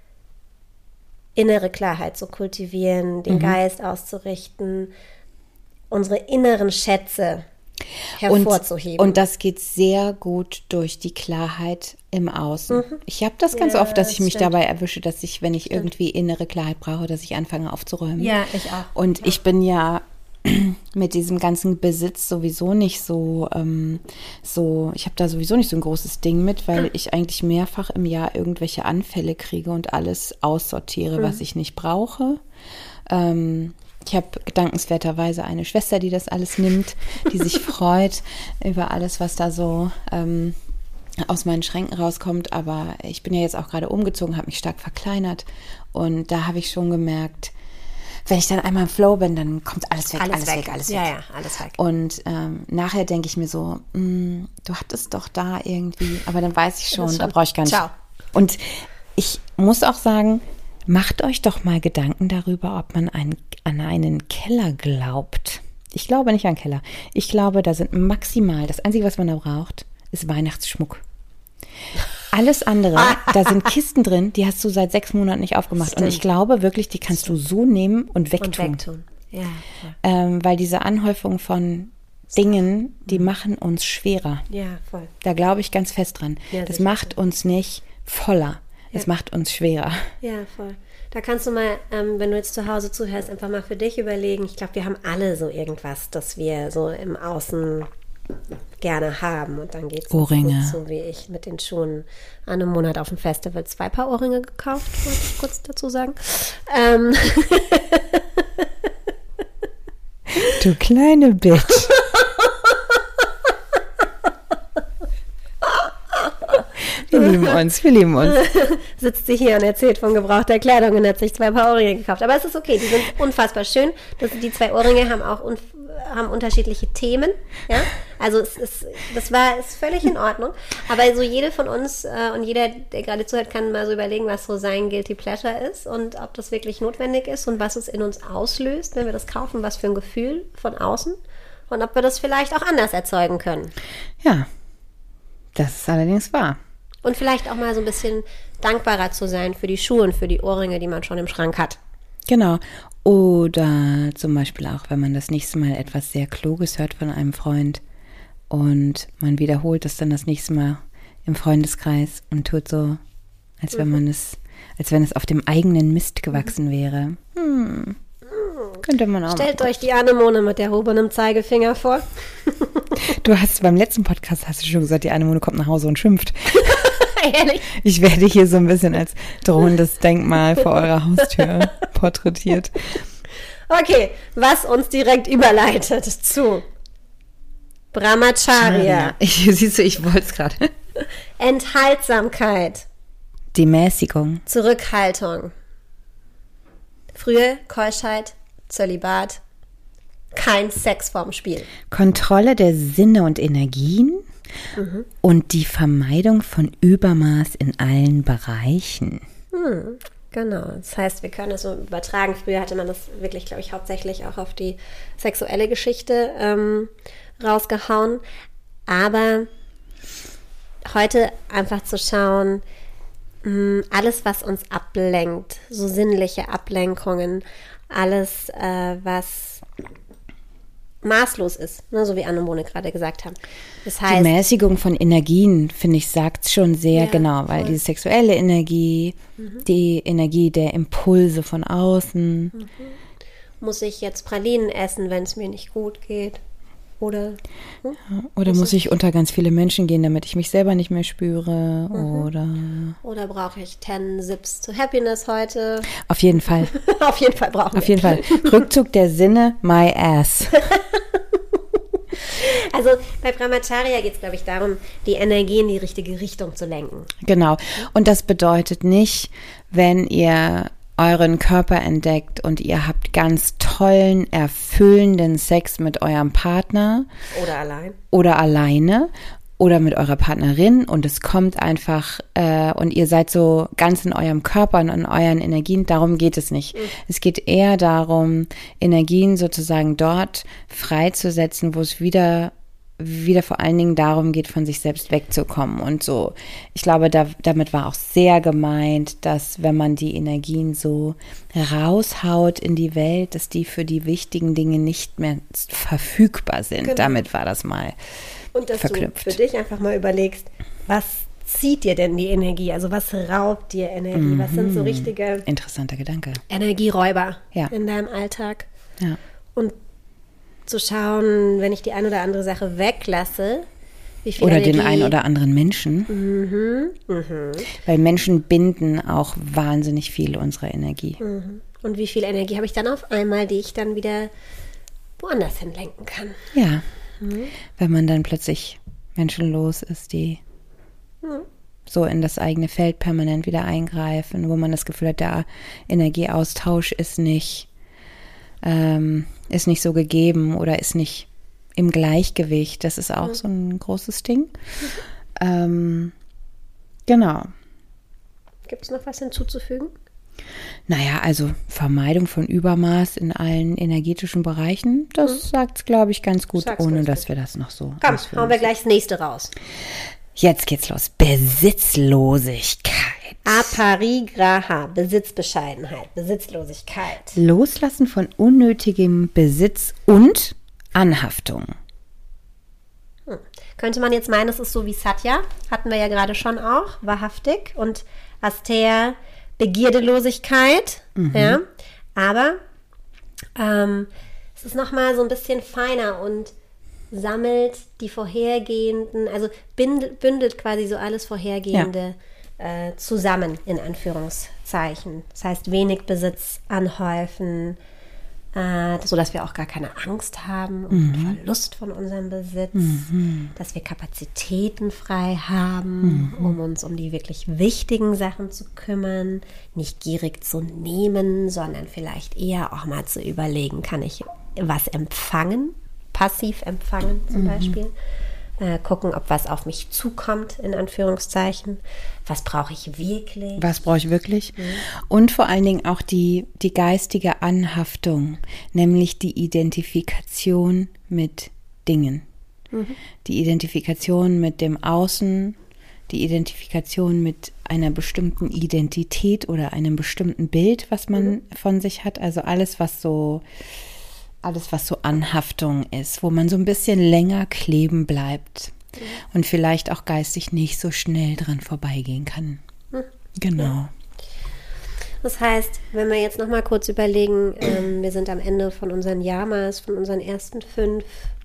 innere Klarheit zu kultivieren, den mhm. Geist auszurichten, unsere inneren Schätze hervorzuheben. Und, und das geht sehr gut durch die Klarheit im Außen. Mhm. Ich habe das ganz ja, oft, dass ich mich stimmt. dabei erwische, dass ich, wenn ich stimmt. irgendwie innere Klarheit brauche, dass ich anfange aufzuräumen. Ja, ich auch. Und ja. ich bin ja mit diesem ganzen Besitz sowieso nicht so, ähm, so ich habe da sowieso nicht so ein großes Ding mit, weil ich eigentlich mehrfach im Jahr irgendwelche Anfälle kriege und alles aussortiere, mhm. was ich nicht brauche. Ähm, Ich habe gedankenswerterweise eine Schwester, die das alles nimmt, die sich freut über alles, was da so ähm, aus meinen Schränken rauskommt. Aber ich bin ja jetzt auch gerade umgezogen, habe mich stark verkleinert. Und da habe ich schon gemerkt, wenn ich dann einmal im Flow bin, dann kommt alles weg, alles, alles weg. weg, alles weg. Ja, ja, alles weg. Und ähm, nachher denke ich mir so, mh, du hattest doch da irgendwie, aber dann weiß ich schon, schon. da brauche ich gar nicht. Ciao. Und ich muss auch sagen, macht euch doch mal Gedanken darüber, ob man einen, an einen Keller glaubt. Ich glaube nicht an Keller. Ich glaube, da sind maximal, das Einzige, was man da braucht, ist Weihnachtsschmuck. Alles andere, da sind Kisten drin, die hast du seit sechs Monaten nicht aufgemacht. Stimmt. Und ich glaube wirklich, die kannst Stimmt. du so nehmen und wegtun. Und wegtun. Ja, ja. Ähm, weil diese Anhäufung von Dingen, die mhm. machen uns schwerer. Ja, voll. Da glaube ich ganz fest dran. Ja, das macht sicher. uns nicht voller. Es ja. macht uns schwerer. Ja, voll. Da kannst du mal, ähm, wenn du jetzt zu Hause zuhörst, einfach mal für dich überlegen. Ich glaube, wir haben alle so irgendwas, das wir so im Außen gerne haben. Und dann geht es Ohrringe. So wie ich mit den Schuhen an einem Monat auf dem Festival zwei Paar Ohrringe gekauft, wollte ich kurz dazu sagen. Ähm. Du kleine Bitch. Wir lieben uns, wir lieben uns. Sitzt sie hier und erzählt von gebrauchter Kleidung und hat sich zwei Paar Ohrringe gekauft. Aber es ist okay, die sind unfassbar schön. Das, die zwei Ohrringe haben auch un, haben unterschiedliche Themen. Ja? Also es ist, das war ist völlig in Ordnung. Aber so jede von uns äh, und jeder, der gerade zuhört, kann mal so überlegen, was so sein Guilty Pleasure ist und ob das wirklich notwendig ist und was es in uns auslöst, wenn wir das kaufen, was für ein Gefühl von außen und ob wir das vielleicht auch anders erzeugen können. Ja, das ist allerdings wahr. Und vielleicht auch mal so ein bisschen dankbarer zu sein für die Schuhe und für die Ohrringe, die man schon im Schrank hat. Genau. Oder zum Beispiel auch, wenn man das nächste Mal etwas sehr Kluges hört von einem Freund und man wiederholt es dann das nächste Mal im Freundeskreis und tut so, als wenn man es, als wenn es auf dem eigenen Mist gewachsen wäre. Hm. Könnte man auch. Stellt euch die Anemone mit erhobenem Zeigefinger vor. Du hast beim letzten Podcast hast du schon gesagt, die Anemone kommt nach Hause und schimpft. Ehrlich? Ich werde hier so ein bisschen als drohendes Denkmal vor eurer Haustür porträtiert. Okay, was uns direkt überleitet zu Brahmacharya. Ich, siehst du, ich wollte es gerade. Enthaltsamkeit. Die Mäßigung. Zurückhaltung. Frühe Keuschheit, Zölibat, kein Sex vorm Spiel. Kontrolle der Sinne und Energien mhm. und die Vermeidung von Übermaß in allen Bereichen. Hm, genau, das heißt, wir können das so übertragen. Früher hatte man das wirklich, glaube ich, hauptsächlich auch auf die sexuelle Geschichte ähm, rausgehauen. Aber heute einfach zu schauen, alles, was uns ablenkt, so sinnliche Ablenkungen, alles, äh, was maßlos ist, ne, so wie Anne und Mone gerade gesagt haben. Das heißt, die Mäßigung von Energien, finde ich, sagt schon sehr ja, genau, weil voll. Die sexuelle Energie, mhm. die Energie der Impulse von außen. Mhm. Muss ich jetzt Pralinen essen, wenn es mir nicht gut geht? Oder, hm? ja, oder muss ich unter ganz viele Menschen gehen, damit ich mich selber nicht mehr spüre? Mhm. Oder oder brauche ich ten Sips to Happiness heute? Auf jeden Fall. Auf jeden Fall brauchen wir. Auf jeden Fall. Rückzug der Sinne, my ass. Also bei Brahmacharya geht es, glaube ich, darum, die Energie in die richtige Richtung zu lenken. Genau. Und das bedeutet nicht, wenn ihr euren Körper entdeckt und ihr habt ganz tollen, erfüllenden Sex mit eurem Partner. Oder allein. Oder alleine. Oder mit eurer Partnerin und es kommt einfach äh, und ihr seid so ganz in eurem Körper und in euren Energien. Darum geht es nicht. Mhm. Es geht eher darum, Energien sozusagen dort freizusetzen, wo es wieder wieder vor allen Dingen darum geht, von sich selbst wegzukommen und so. Ich glaube, da, damit war auch sehr gemeint, dass wenn man die Energien so raushaut in die Welt, dass die für die wichtigen Dinge nicht mehr verfügbar sind. Genau. Damit war das mal und dass verknüpft. Du für dich einfach mal überlegst, was zieht dir denn die Energie? Also was raubt dir Energie? Mhm. Was sind so richtige interessanter Gedanke. Energieräuber ja. in deinem Alltag? Ja. Und zu schauen, wenn ich die ein oder andere Sache weglasse, wie viel oder Energie... den einen oder anderen Menschen. Mhm, mhm. Weil Menschen binden auch wahnsinnig viel unserer Energie. Mhm. Und wie viel Energie habe ich dann auf einmal, die ich dann wieder woanders hin lenken kann. Ja, mhm. wenn man dann plötzlich menschenlos ist, die mhm. so in das eigene Feld permanent wieder eingreifen, wo man das Gefühl hat, der Energieaustausch ist nicht ähm, ist nicht so gegeben oder ist nicht im Gleichgewicht. Das ist auch mhm. so ein großes Ding. Mhm. Ähm, genau. Gibt es noch was hinzuzufügen? Naja, also Vermeidung von Übermaß in allen energetischen Bereichen, das mhm. sagt es, glaube ich, ganz gut, sag's ohne dass gut. wir das noch so Komm, hauen wir gleich das nächste raus. Jetzt geht's los. Besitzlosigkeit. Aparigraha, Besitzbescheidenheit, Besitzlosigkeit. Loslassen von unnötigem Besitz und Anhaftung. Hm. Könnte man jetzt meinen, es ist so wie Satya, hatten wir ja gerade schon auch, wahrhaftig. Und Asteya, Begierdelosigkeit. Mhm. Ja. Aber ähm, es ist nochmal so ein bisschen feiner und sammelt die vorhergehenden, also bündelt, bündelt quasi so alles Vorhergehende ja. äh, zusammen, in Anführungszeichen. Das heißt, wenig Besitz anhäufen, äh, sodass wir auch gar keine Angst haben um mhm. den Verlust von unserem Besitz, mhm. dass wir Kapazitäten frei haben, mhm. um uns um die wirklich wichtigen Sachen zu kümmern, nicht gierig zu nehmen, sondern vielleicht eher auch mal zu überlegen, kann ich was empfangen? Passiv empfangen zum mhm. Beispiel. Äh, gucken, ob was auf mich zukommt, in Anführungszeichen. Was brauche ich wirklich? Was brauche ich wirklich? Mhm. Und vor allen Dingen auch die, die geistige Anhaftung, nämlich die Identifikation mit Dingen. Mhm. Die Identifikation mit dem Außen, die Identifikation mit einer bestimmten Identität oder einem bestimmten Bild, was man mhm. von sich hat. Also alles, was so Alles, was so Anhaftung ist, wo man so ein bisschen länger kleben bleibt mhm. und vielleicht auch geistig nicht so schnell dran vorbeigehen kann. Mhm. Genau. Ja. Das heißt, wenn wir jetzt noch mal kurz überlegen, ähm, wir sind am Ende von unseren Yamas, von unseren ersten fünf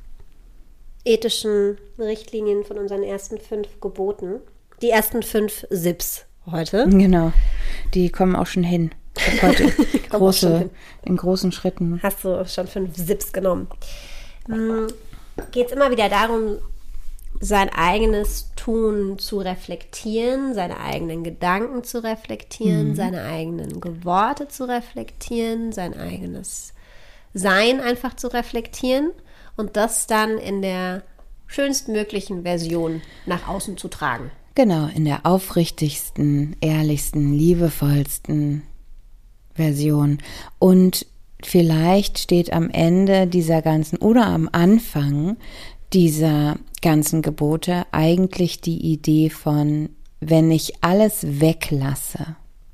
ethischen Richtlinien, von unseren ersten fünf Geboten, die ersten fünf Sips heute. Genau, die kommen auch schon hin. Heute große, in großen Schritten. Hast du schon fünf Sips genommen. geht es immer wieder darum, sein eigenes Tun zu reflektieren, seine eigenen Gedanken zu reflektieren, mhm. seine eigenen Worte zu reflektieren, sein eigenes Sein einfach zu reflektieren und das dann in der schönstmöglichen Version nach außen zu tragen. Genau, in der aufrichtigsten, ehrlichsten, liebevollsten Version. Und vielleicht steht am Ende dieser ganzen oder am Anfang dieser ganzen Gebote eigentlich die Idee von, wenn ich alles weglasse,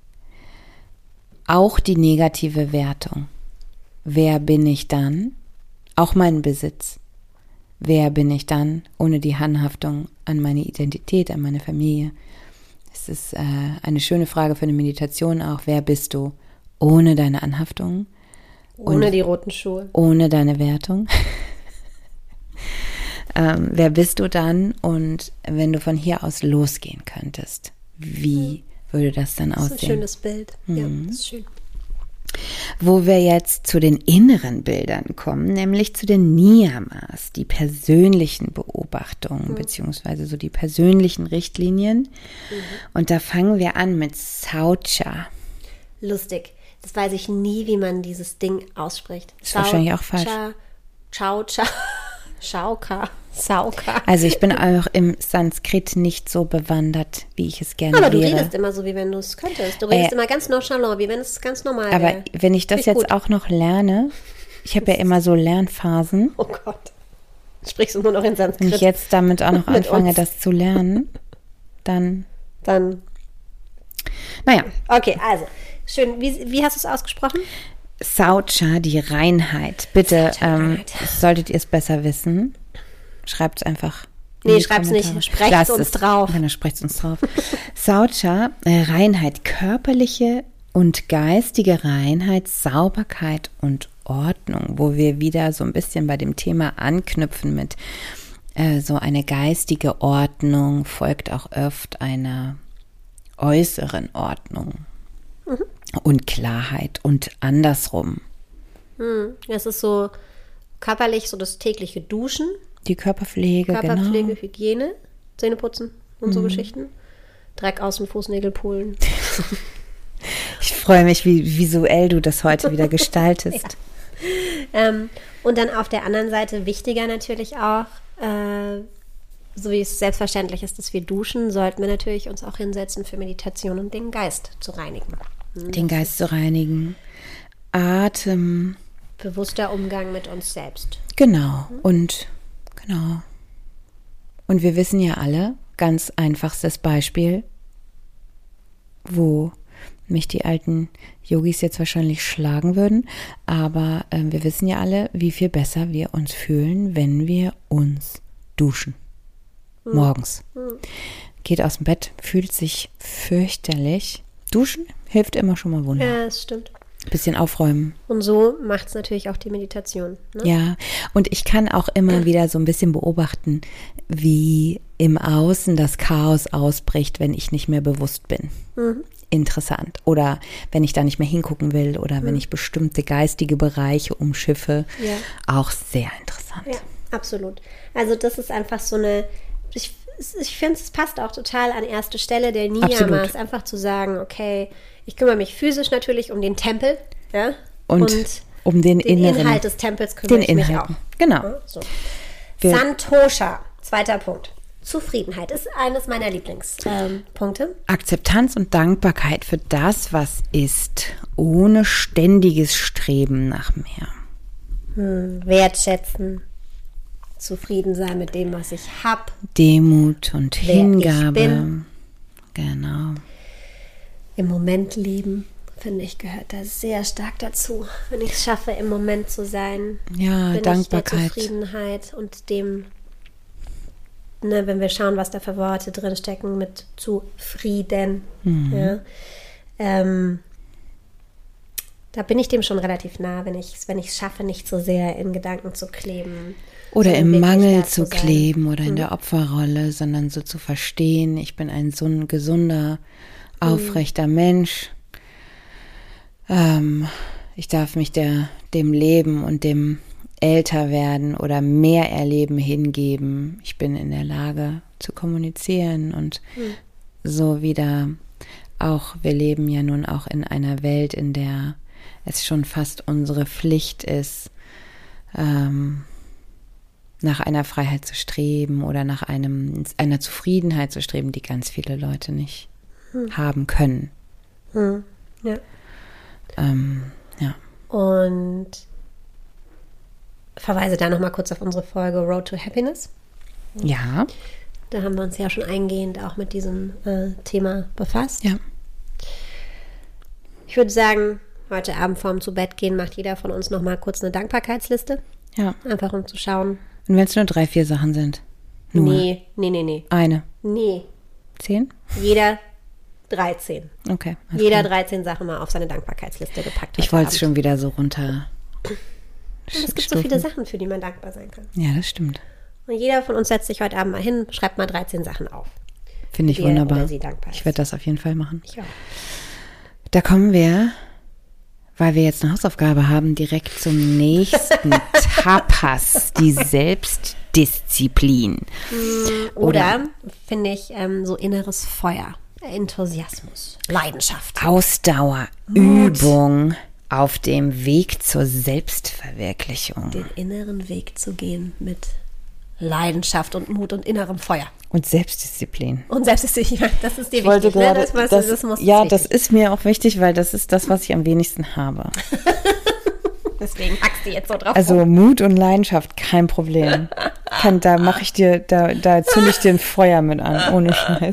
auch die negative Wertung. Wer bin ich dann? Auch mein Besitz. Wer bin ich dann ohne die Anhaftung an meine Identität, an meine Familie? Es ist äh, eine schöne Frage für eine Meditation auch. Wer bist du ohne deine Anhaftung? Ohne die roten Schuhe. Ohne deine Wertung. ähm, wer bist du dann? Und wenn du von hier aus losgehen könntest, wie mhm. würde das dann aussehen? Das ist ein schönes Bild. Mhm. Ja, das ist schön. Wo wir jetzt zu den inneren Bildern kommen, nämlich zu den Niyamas, die persönlichen Beobachtungen, mhm. beziehungsweise so die persönlichen Richtlinien. Mhm. Und da fangen wir an mit Saucha. Lustig. Das weiß ich nie, wie man dieses Ding ausspricht. Ist Sau- wahrscheinlich auch falsch. Chaucha. Schauka. Sauka. Also ich bin auch im Sanskrit nicht so bewandert, wie ich es gerne aber wäre. Aber du wäre. redest immer so, wie wenn du es könntest. Du redest äh, immer ganz nonchalant, wie wenn es ganz normal wäre. Aber wenn ich das jetzt gut. auch noch lerne, ich habe ja immer so Lernphasen. Oh Gott. Sprichst du nur noch in Sanskrit? Wenn ich jetzt damit auch noch anfange, das zu lernen, dann... Dann... Naja. Okay, also, schön. Wie, wie hast du es ausgesprochen? Saucha, die Reinheit. Bitte, Saucha, ähm, Reinheit. solltet ihr es besser wissen, schreibt es einfach. Nee, schreibt es nicht. Sprecht uns drauf. Genau, sprecht uns drauf. Saucha, äh, Reinheit, körperliche und geistige Reinheit, Sauberkeit und Ordnung, wo wir wieder so ein bisschen bei dem Thema anknüpfen mit äh, so eine geistige Ordnung folgt auch oft einer äußeren Ordnung. Mhm. Und Klarheit und andersrum. Es ist so körperlich so das tägliche Duschen. Die Körperpflege, Körperpflege, genau. Hygiene, Zähneputzen und mhm. so Geschichten. Dreck aus dem Fußnägel pulen. Ich freue mich, wie visuell du das heute wieder gestaltest. Ja. Ähm, und dann auf der anderen Seite wichtiger natürlich auch, äh, so wie es selbstverständlich ist, dass wir duschen, sollten wir natürlich uns auch hinsetzen für Meditation und den Geist zu reinigen. Den Geist zu reinigen. Atem. Bewusster Umgang mit uns selbst. Genau. Und genau. Und wir wissen ja alle, ganz einfachstes Beispiel, wo mich die alten Yogis jetzt wahrscheinlich schlagen würden, aber äh, wir wissen ja alle, wie viel besser wir uns fühlen, wenn wir uns duschen. Hm. Morgens. Hm. Geht aus dem Bett, fühlt sich fürchterlich. Duschen hilft immer schon mal wunderbar. Ja, das stimmt. Bisschen aufräumen. Und so macht es natürlich auch die Meditation. Ne? Ja, und ich kann auch immer wieder so ein bisschen beobachten, wie im Außen das Chaos ausbricht, wenn ich nicht mehr bewusst bin. Mhm. Interessant. Oder wenn ich da nicht mehr hingucken will oder mhm. wenn ich bestimmte geistige Bereiche umschiffe. Ja. Auch sehr interessant. Ja, absolut. Also das ist einfach so eine... Ich, ich finde, es passt auch total an erste Stelle der Niyamas, einfach zu sagen, okay, ich kümmere mich physisch natürlich um den Tempel, ja, und, und um den, den inneren, Inhalt des Tempels kümmere ich mich auch. Genau. Ja, so. Santosha, zweiter Punkt. Zufriedenheit ist eines meiner Lieblingspunkte. Ähm, Akzeptanz und Dankbarkeit für das, was ist, ohne ständiges Streben nach mehr. Hm, wertschätzen. Zufrieden sein mit dem, was ich habe. Demut und wer Hingabe. Ich bin. Genau. Im Moment leben, finde ich, gehört da sehr stark dazu. Wenn ich es schaffe, im Moment zu sein, ja, bin Dankbarkeit. Ich der Zufriedenheit und dem, ne, wenn wir schauen, was da für Worte drin stecken, mit zufrieden. Mhm. Ja, ähm, da bin ich dem schon relativ nah, wenn ich es wenn ich es schaffe, nicht so sehr in Gedanken zu kleben. Oder im Mangel zu kleben oder in mhm. der Opferrolle, sondern so zu verstehen, ich bin ein so ein gesunder, aufrechter mhm. Mensch. Ähm, ich darf mich der, dem Leben und dem älter werden oder mehr erleben, hingeben. Ich bin in der Lage zu kommunizieren und mhm. so wieder auch, wir leben ja nun auch in einer Welt, in der es schon fast unsere Pflicht ist, ähm, nach einer Freiheit zu streben oder nach einem, einer Zufriedenheit zu streben, die ganz viele Leute nicht hm. haben können. Hm. Ja. Ähm, ja. Und verweise da nochmal kurz auf unsere Folge Road to Happiness. Ja. Da haben wir uns ja schon eingehend auch mit diesem äh, Thema befasst. Ja. Ich würde sagen, heute Abend vorm zu Bett gehen macht jeder von uns nochmal kurz eine Dankbarkeitsliste. Ja. Einfach um zu schauen. Und wenn es nur drei, vier Sachen sind? Nur. Nee, nee, nee, nee. Eine? Nee. Zehn? Jeder dreizehn. Okay. Jeder klar. dreizehn Sachen mal auf seine Dankbarkeitsliste gepackt. Ich wollte es schon wieder so runter. Und es gibt so viele Sachen, für die man dankbar sein kann. Ja, das stimmt. Und jeder von uns setzt sich heute Abend mal hin, schreibt mal dreizehn Sachen auf. Finde ich die wunderbar. oder sie dankbar ist. Ich werde das auf jeden Fall machen. Ich auch. Da kommen wir, weil wir jetzt eine Hausaufgabe haben, direkt zum nächsten Tapas, die Selbstdisziplin. Oder, oder finde ich, ähm, so inneres Feuer, Enthusiasmus, Leidenschaft. Ausdauer, Mut. Übung auf dem Weg zur Selbstverwirklichung. Den inneren Weg zu gehen mit Leidenschaft und Mut und innerem Feuer. Und Selbstdisziplin. Und Selbstdisziplin, das ist dir Ich wollte wichtig. gerade, ne? das, das, das muss ja, wichtig. das ist mir auch wichtig, weil das ist das, was ich am wenigsten habe. Deswegen hackst du jetzt so drauf. Also rum. Mut und Leidenschaft, kein Problem. Kann, da mache ich dir, da, da zünde ich dir ein Feuer mit an, ohne Scheiß.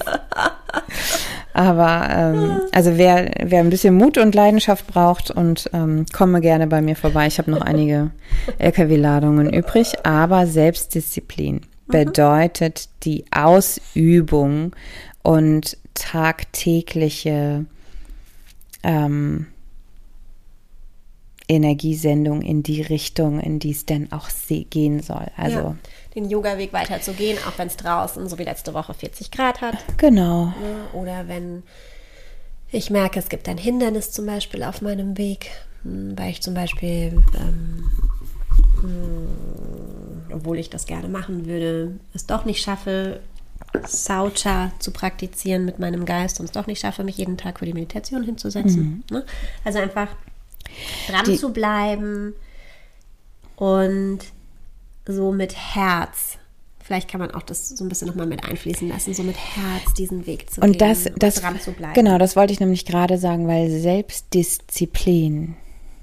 Aber ähm, also wer, wer ein bisschen Mut und Leidenschaft braucht und ähm, komme gerne bei mir vorbei. Ich habe noch einige L K W-Ladungen übrig, aber Selbstdisziplin bedeutet die Ausübung und tagtägliche ähm, Energiesendung in die Richtung, in die es denn auch gehen soll. Also ja, den Yoga-Weg weiter zu gehen, auch wenn es draußen, so wie letzte Woche, vierzig Grad hat. Genau. Oder wenn ich merke, es gibt ein Hindernis zum Beispiel auf meinem Weg, weil ich zum Beispiel, ähm, obwohl ich das gerne machen würde, es doch nicht schaffe, Saucha zu praktizieren mit meinem Geist und es doch nicht schaffe, mich jeden Tag für die Meditation hinzusetzen. Mhm. Also einfach dran die, zu bleiben und so mit Herz. Vielleicht kann man auch das so ein bisschen nochmal mit einfließen lassen, so mit Herz diesen Weg zu und gehen das, das, und dran zu bleiben. Genau, das wollte ich nämlich gerade sagen, weil Selbstdisziplin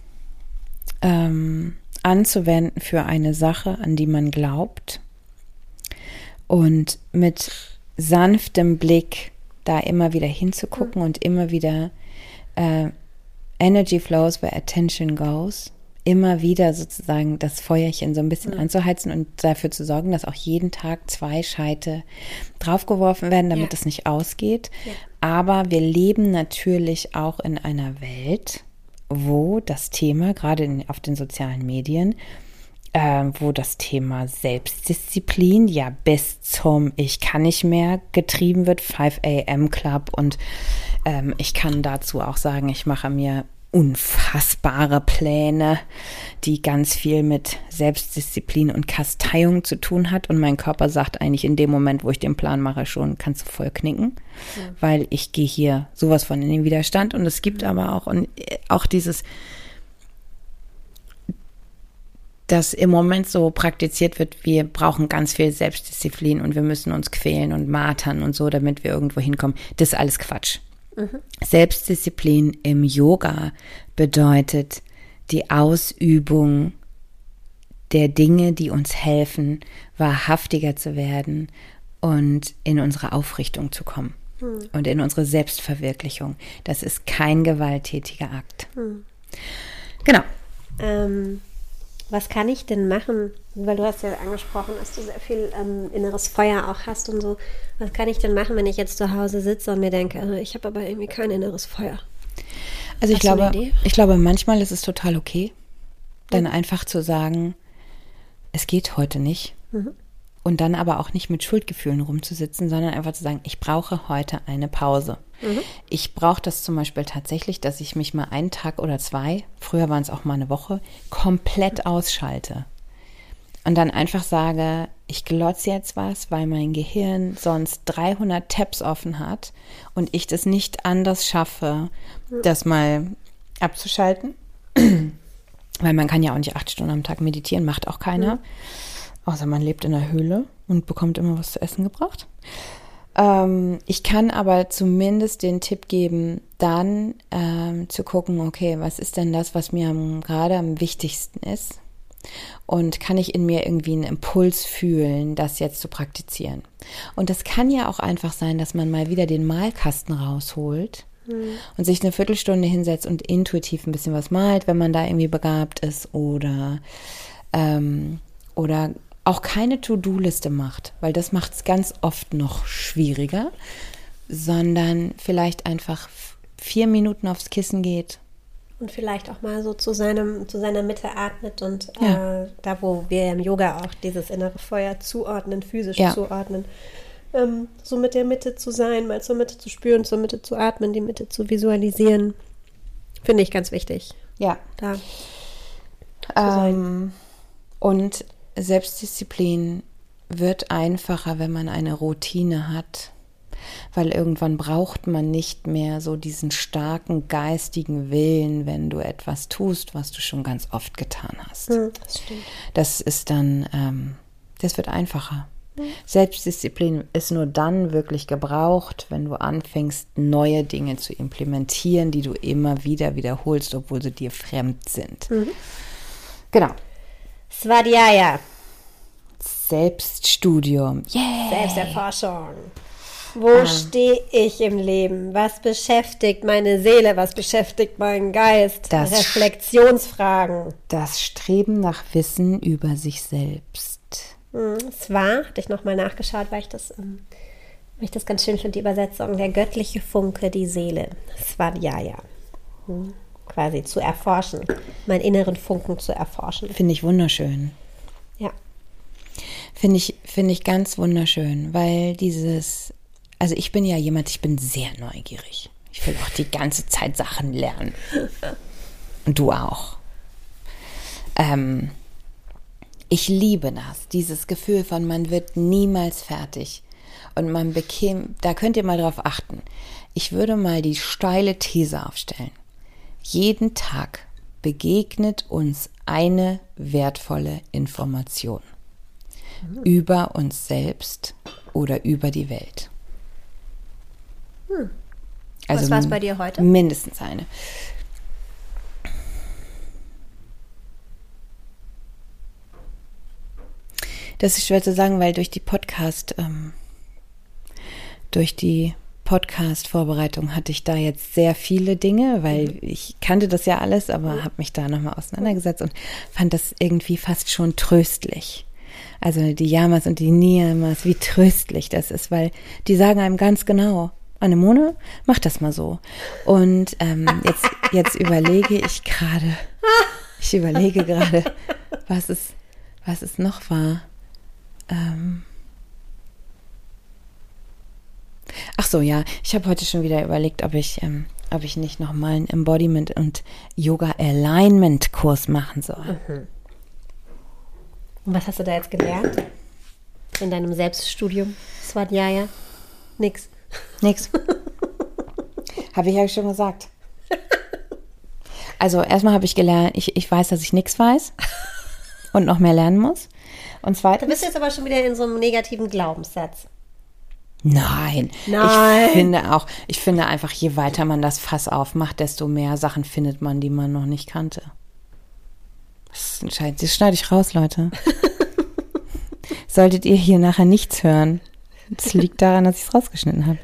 ähm, anzuwenden für eine Sache, an die man glaubt und mit sanftem Blick da immer wieder hinzugucken mhm. und immer wieder äh, Energy flows where attention goes, immer wieder sozusagen das Feuerchen so ein bisschen mhm. anzuheizen und dafür zu sorgen, dass auch jeden Tag zwei Scheite draufgeworfen werden, damit es ja. nicht ausgeht. Ja. Aber wir leben natürlich auch in einer Welt, wo das Thema, gerade in, auf den sozialen Medien, äh, wo das Thema Selbstdisziplin ja bis zum Ich kann nicht mehr getrieben wird, five a.m. Club und ähm, ich kann dazu auch sagen, ich mache mir unfassbare Pläne, die ganz viel mit Selbstdisziplin und Kasteiung zu tun hat und mein Körper sagt eigentlich in dem Moment, wo ich den Plan mache, schon, kannst du voll knicken, ja. weil ich gehe hier sowas von in den Widerstand und es gibt aber auch und auch dieses, dass im Moment so praktiziert wird, wir brauchen ganz viel Selbstdisziplin und wir müssen uns quälen und martern und so, damit wir irgendwo hinkommen. Das ist alles Quatsch. Mhm. Selbstdisziplin im Yoga bedeutet die Ausübung der Dinge, die uns helfen, wahrhaftiger zu werden und in unsere Aufrichtung zu kommen mhm. und in unsere Selbstverwirklichung. Das ist kein gewalttätiger Akt. Mhm. Genau. Ähm. Was kann ich denn machen? Weil du hast ja angesprochen, dass du sehr viel ähm, inneres Feuer auch hast und so. Was kann ich denn machen, wenn ich jetzt zu Hause sitze und mir denke, also ich habe aber irgendwie kein inneres Feuer? Also ich glaube, ich glaube, manchmal ist es total okay, dann mhm. einfach zu sagen, es geht heute nicht. Mhm. Und dann aber auch nicht mit Schuldgefühlen rumzusitzen, sondern einfach zu sagen, ich brauche heute eine Pause. Mhm. Ich brauche das zum Beispiel tatsächlich, dass ich mich mal einen Tag oder zwei, früher waren es auch mal eine Woche, komplett ausschalte. und dann einfach sage, ich glotze jetzt was, weil mein Gehirn sonst dreihundert Tabs offen hat und ich das nicht anders schaffe, das mal abzuschalten. Weil man kann ja auch nicht acht Stunden am Tag meditieren, macht auch keiner. Mhm. Außer man lebt in der Höhle und bekommt immer was zu essen gebracht. Ähm, ich kann aber zumindest den Tipp geben, dann ähm, zu gucken, okay, was ist denn das, was mir am, gerade am wichtigsten ist? Und kann ich in mir irgendwie einen Impuls fühlen, das jetzt zu praktizieren? Und das kann ja auch einfach sein, dass man mal wieder den Malkasten rausholt mhm. und sich eine Viertelstunde hinsetzt und intuitiv ein bisschen was malt, wenn man da irgendwie begabt ist, oder ähm, oder auch keine To-Do-Liste macht, weil das macht es ganz oft noch schwieriger, sondern vielleicht einfach vier Minuten aufs Kissen geht. Und vielleicht auch mal so zu seinem, zu seiner Mitte atmet und Ja. äh, da, wo wir im Yoga auch dieses innere Feuer zuordnen, physisch Ja. zuordnen, ähm, so mit der Mitte zu sein, mal zur Mitte zu spüren, zur Mitte zu atmen, die Mitte zu visualisieren, finde ich ganz wichtig. Ja. Da Ähm, und Selbstdisziplin wird einfacher, wenn man eine Routine hat, weil irgendwann braucht man nicht mehr so diesen starken geistigen Willen, wenn du etwas tust, was du schon ganz oft getan hast. Mhm, das stimmt. Das ist dann, ähm, das wird einfacher. Mhm. Selbstdisziplin ist nur dann wirklich gebraucht, wenn du anfängst, neue Dinge zu implementieren, die du immer wieder wiederholst, obwohl sie dir fremd sind. Mhm. Genau. Svadhyaya. Selbststudium. Yeah. Selbsterforschung. Wo ah. stehe ich im Leben? Was beschäftigt meine Seele? Was beschäftigt meinen Geist? Das Reflexionsfragen. Das Streben nach Wissen über sich selbst. Hm, es war, hatte ich nochmal nachgeschaut, weil ich das, ähm, weil ich das ganz schön finde, die Übersetzung, der göttliche Funke, die Seele. Svadhyaya. Hm. Quasi zu erforschen, meinen inneren Funken zu erforschen. Finde ich wunderschön. Ja. Finde ich, finde ich ganz wunderschön, weil dieses, also ich bin ja jemand, ich bin sehr neugierig. Ich will auch die ganze Zeit Sachen lernen. Und du auch. Ähm, ich liebe das, dieses Gefühl von, man wird niemals fertig. Und man bekäme, da könnt ihr mal drauf achten. Ich würde mal die steile These aufstellen. Jeden Tag begegnet uns eine wertvolle Information mhm. über uns selbst oder über die Welt. Hm. Also was war es bei dir heute? Mindestens eine. Das ist schwer zu sagen, weil durch die Podcast, ähm, durch die Podcast-Vorbereitung hatte ich da jetzt sehr viele Dinge, weil ich kannte das ja alles, aber habe mich da nochmal auseinandergesetzt und fand das irgendwie fast schon tröstlich. Also die Yamas und die Niyamas, wie tröstlich das ist, weil die sagen einem ganz genau, Anemone, mach das mal so. Und ähm, jetzt, jetzt überlege ich gerade, ich überlege gerade, was es, was es noch war. Ähm, Ach so, ja, ich habe heute schon wieder überlegt, ob ich, ähm, ob ich nicht nochmal einen Embodiment- und Yoga-Alignment-Kurs machen soll. Mhm. Und was hast du da jetzt gelernt? In deinem Selbststudium? Svadhyaya? Nix. Nix. Habe ich ja schon gesagt. Also erstmal habe ich gelernt, ich, ich weiß, dass ich nichts weiß und noch mehr lernen muss. Und zweitens... Du bist jetzt aber schon wieder in so einem negativen Glaubenssatz. Nein. Nein. Ich finde auch, ich finde einfach, je weiter man das Fass aufmacht, desto mehr Sachen findet man, die man noch nicht kannte. Das, das schneide ich raus, Leute. Solltet ihr hier nachher nichts hören. Das liegt daran, dass ich es rausgeschnitten habe.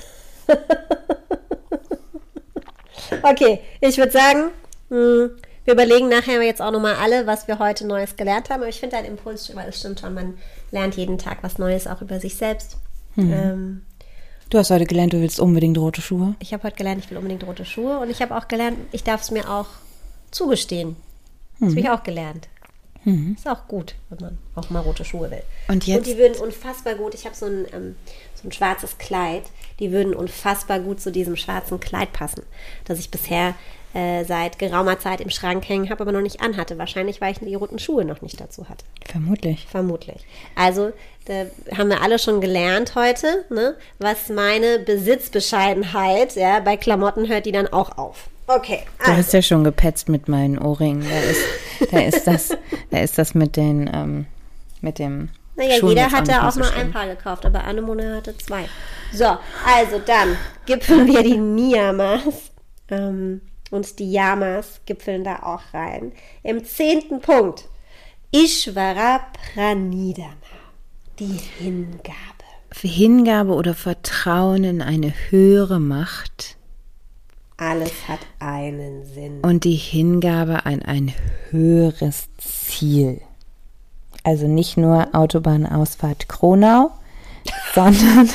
Okay, ich würde sagen, wir überlegen nachher jetzt auch nochmal alle, was wir heute Neues gelernt haben. Aber ich finde deinen Impuls, weil es stimmt schon, man lernt jeden Tag was Neues, auch über sich selbst. Hm. Ähm, du hast heute gelernt, du willst unbedingt rote Schuhe. Ich habe heute gelernt, ich will unbedingt rote Schuhe. Und ich habe auch gelernt, ich darf es mir auch zugestehen. Das hm. habe ich auch gelernt. Mhm. Ist auch gut, wenn man auch mal rote Schuhe will. Und jetzt? Und die würden unfassbar gut, ich habe so ein, ähm, so ein schwarzes Kleid, die würden unfassbar gut zu diesem schwarzen Kleid passen, das ich bisher äh, seit geraumer Zeit im Schrank hängen habe, aber noch nicht anhatte. Wahrscheinlich, weil ich die roten Schuhe noch nicht dazu hatte. Vermutlich. Vermutlich. Also, da haben wir alle schon gelernt heute, ne, was meine Besitzbescheidenheit, ja, bei Klamotten hört die dann auch auf. Okay. Also. Du hast ja schon gepetzt mit meinen Ohrringen. Da ist, da ist das, da ist das mit den, ähm, mit dem. Naja, Schuhen jeder hatte auch nur ein Paar gekauft, aber Annemone hatte zwei. So, also dann gipfeln wir die Niyamas ähm, und die Yamas gipfeln da auch rein. Im zehnten Punkt, Ishvara Pranidhana, die Hingabe. Hingabe oder Vertrauen in eine höhere Macht. Alles hat einen Sinn. Und die Hingabe an ein höheres Ziel. Also nicht nur Autobahnausfahrt Kronau, sondern,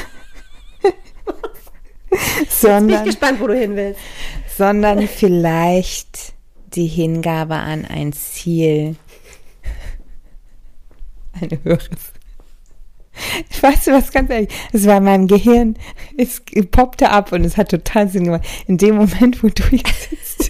sondern, Jetzt bin ich gespannt, wo du hin willst. Sondern vielleicht die Hingabe an ein Ziel, ein höheres. Ich weiß was, ganz ehrlich, es war in meinem Gehirn, es poppte ab und es hat total Sinn gemacht. In dem Moment, wo du jetzt sitzt.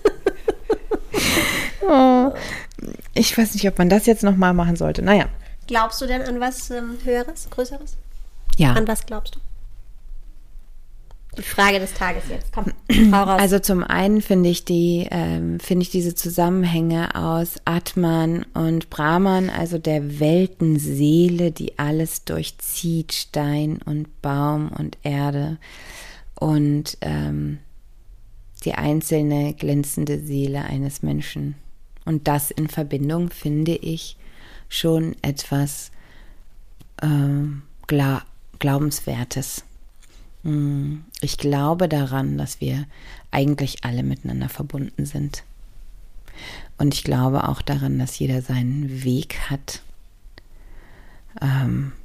Oh. Ich weiß nicht, ob man das jetzt nochmal machen sollte. Naja. Glaubst du denn an was ähm, Höheres, Größeres? Ja. An was glaubst du? Die Frage des Tages jetzt. Komm, hau raus. Also zum einen finde ich die, ähm, finde ich diese Zusammenhänge aus Atman und Brahman, also der Weltenseele, die alles durchzieht, Stein und Baum und Erde und ähm, die einzelne glänzende Seele eines Menschen. Und das in Verbindung finde ich schon etwas äh, Gla- Glaubenswertes. Ich glaube daran, dass wir eigentlich alle miteinander verbunden sind. Und ich glaube auch daran, dass jeder seinen Weg hat, ähm,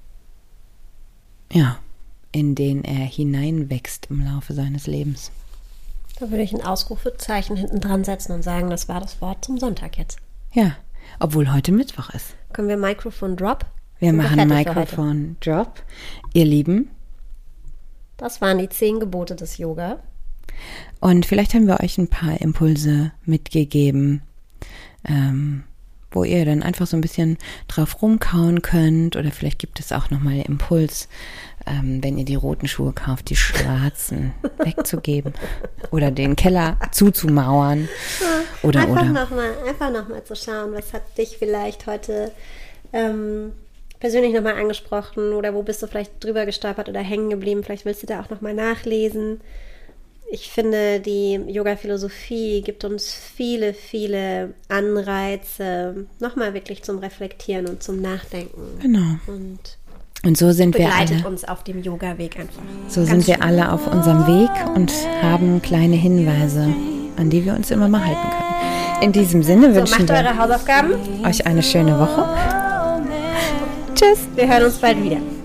ja, in den er hineinwächst im Laufe seines Lebens. Da würde ich ein Ausrufezeichen hinten dran setzen und sagen, das war das Wort zum Sonntag jetzt. Ja, obwohl heute Mittwoch ist. Können wir Mikrofon Drop? Wir Sind machen Mikrofon Drop. Ihr Lieben. Das waren die zehn Gebote des Yoga. Und vielleicht haben wir euch ein paar Impulse mitgegeben, ähm, wo ihr dann einfach so ein bisschen drauf rumkauen könnt. Oder vielleicht gibt es auch nochmal den Impuls, ähm, wenn ihr die roten Schuhe kauft, die schwarzen wegzugeben. Oder den Keller zuzumauern. Oder, einfach oder. nochmal einfach noch mal zu schauen, was hat dich vielleicht heute ähm, persönlich nochmal angesprochen oder wo bist du vielleicht drüber gestolpert oder hängen geblieben. Vielleicht willst du da auch nochmal nachlesen. Ich finde, die Yoga-Philosophie gibt uns viele, viele Anreize, nochmal wirklich zum Reflektieren und zum Nachdenken. Genau. Und, und so sind wir alle. Begleitet uns auf dem Yoga-Weg einfach. So sind wir alle auf unserem Weg und haben kleine Hinweise, an die wir uns immer mal halten können. In diesem Sinne so, wünschen macht wir eure Hausaufgaben. euch eine schöne Woche. Tschüss. Wir hören uns bald wieder.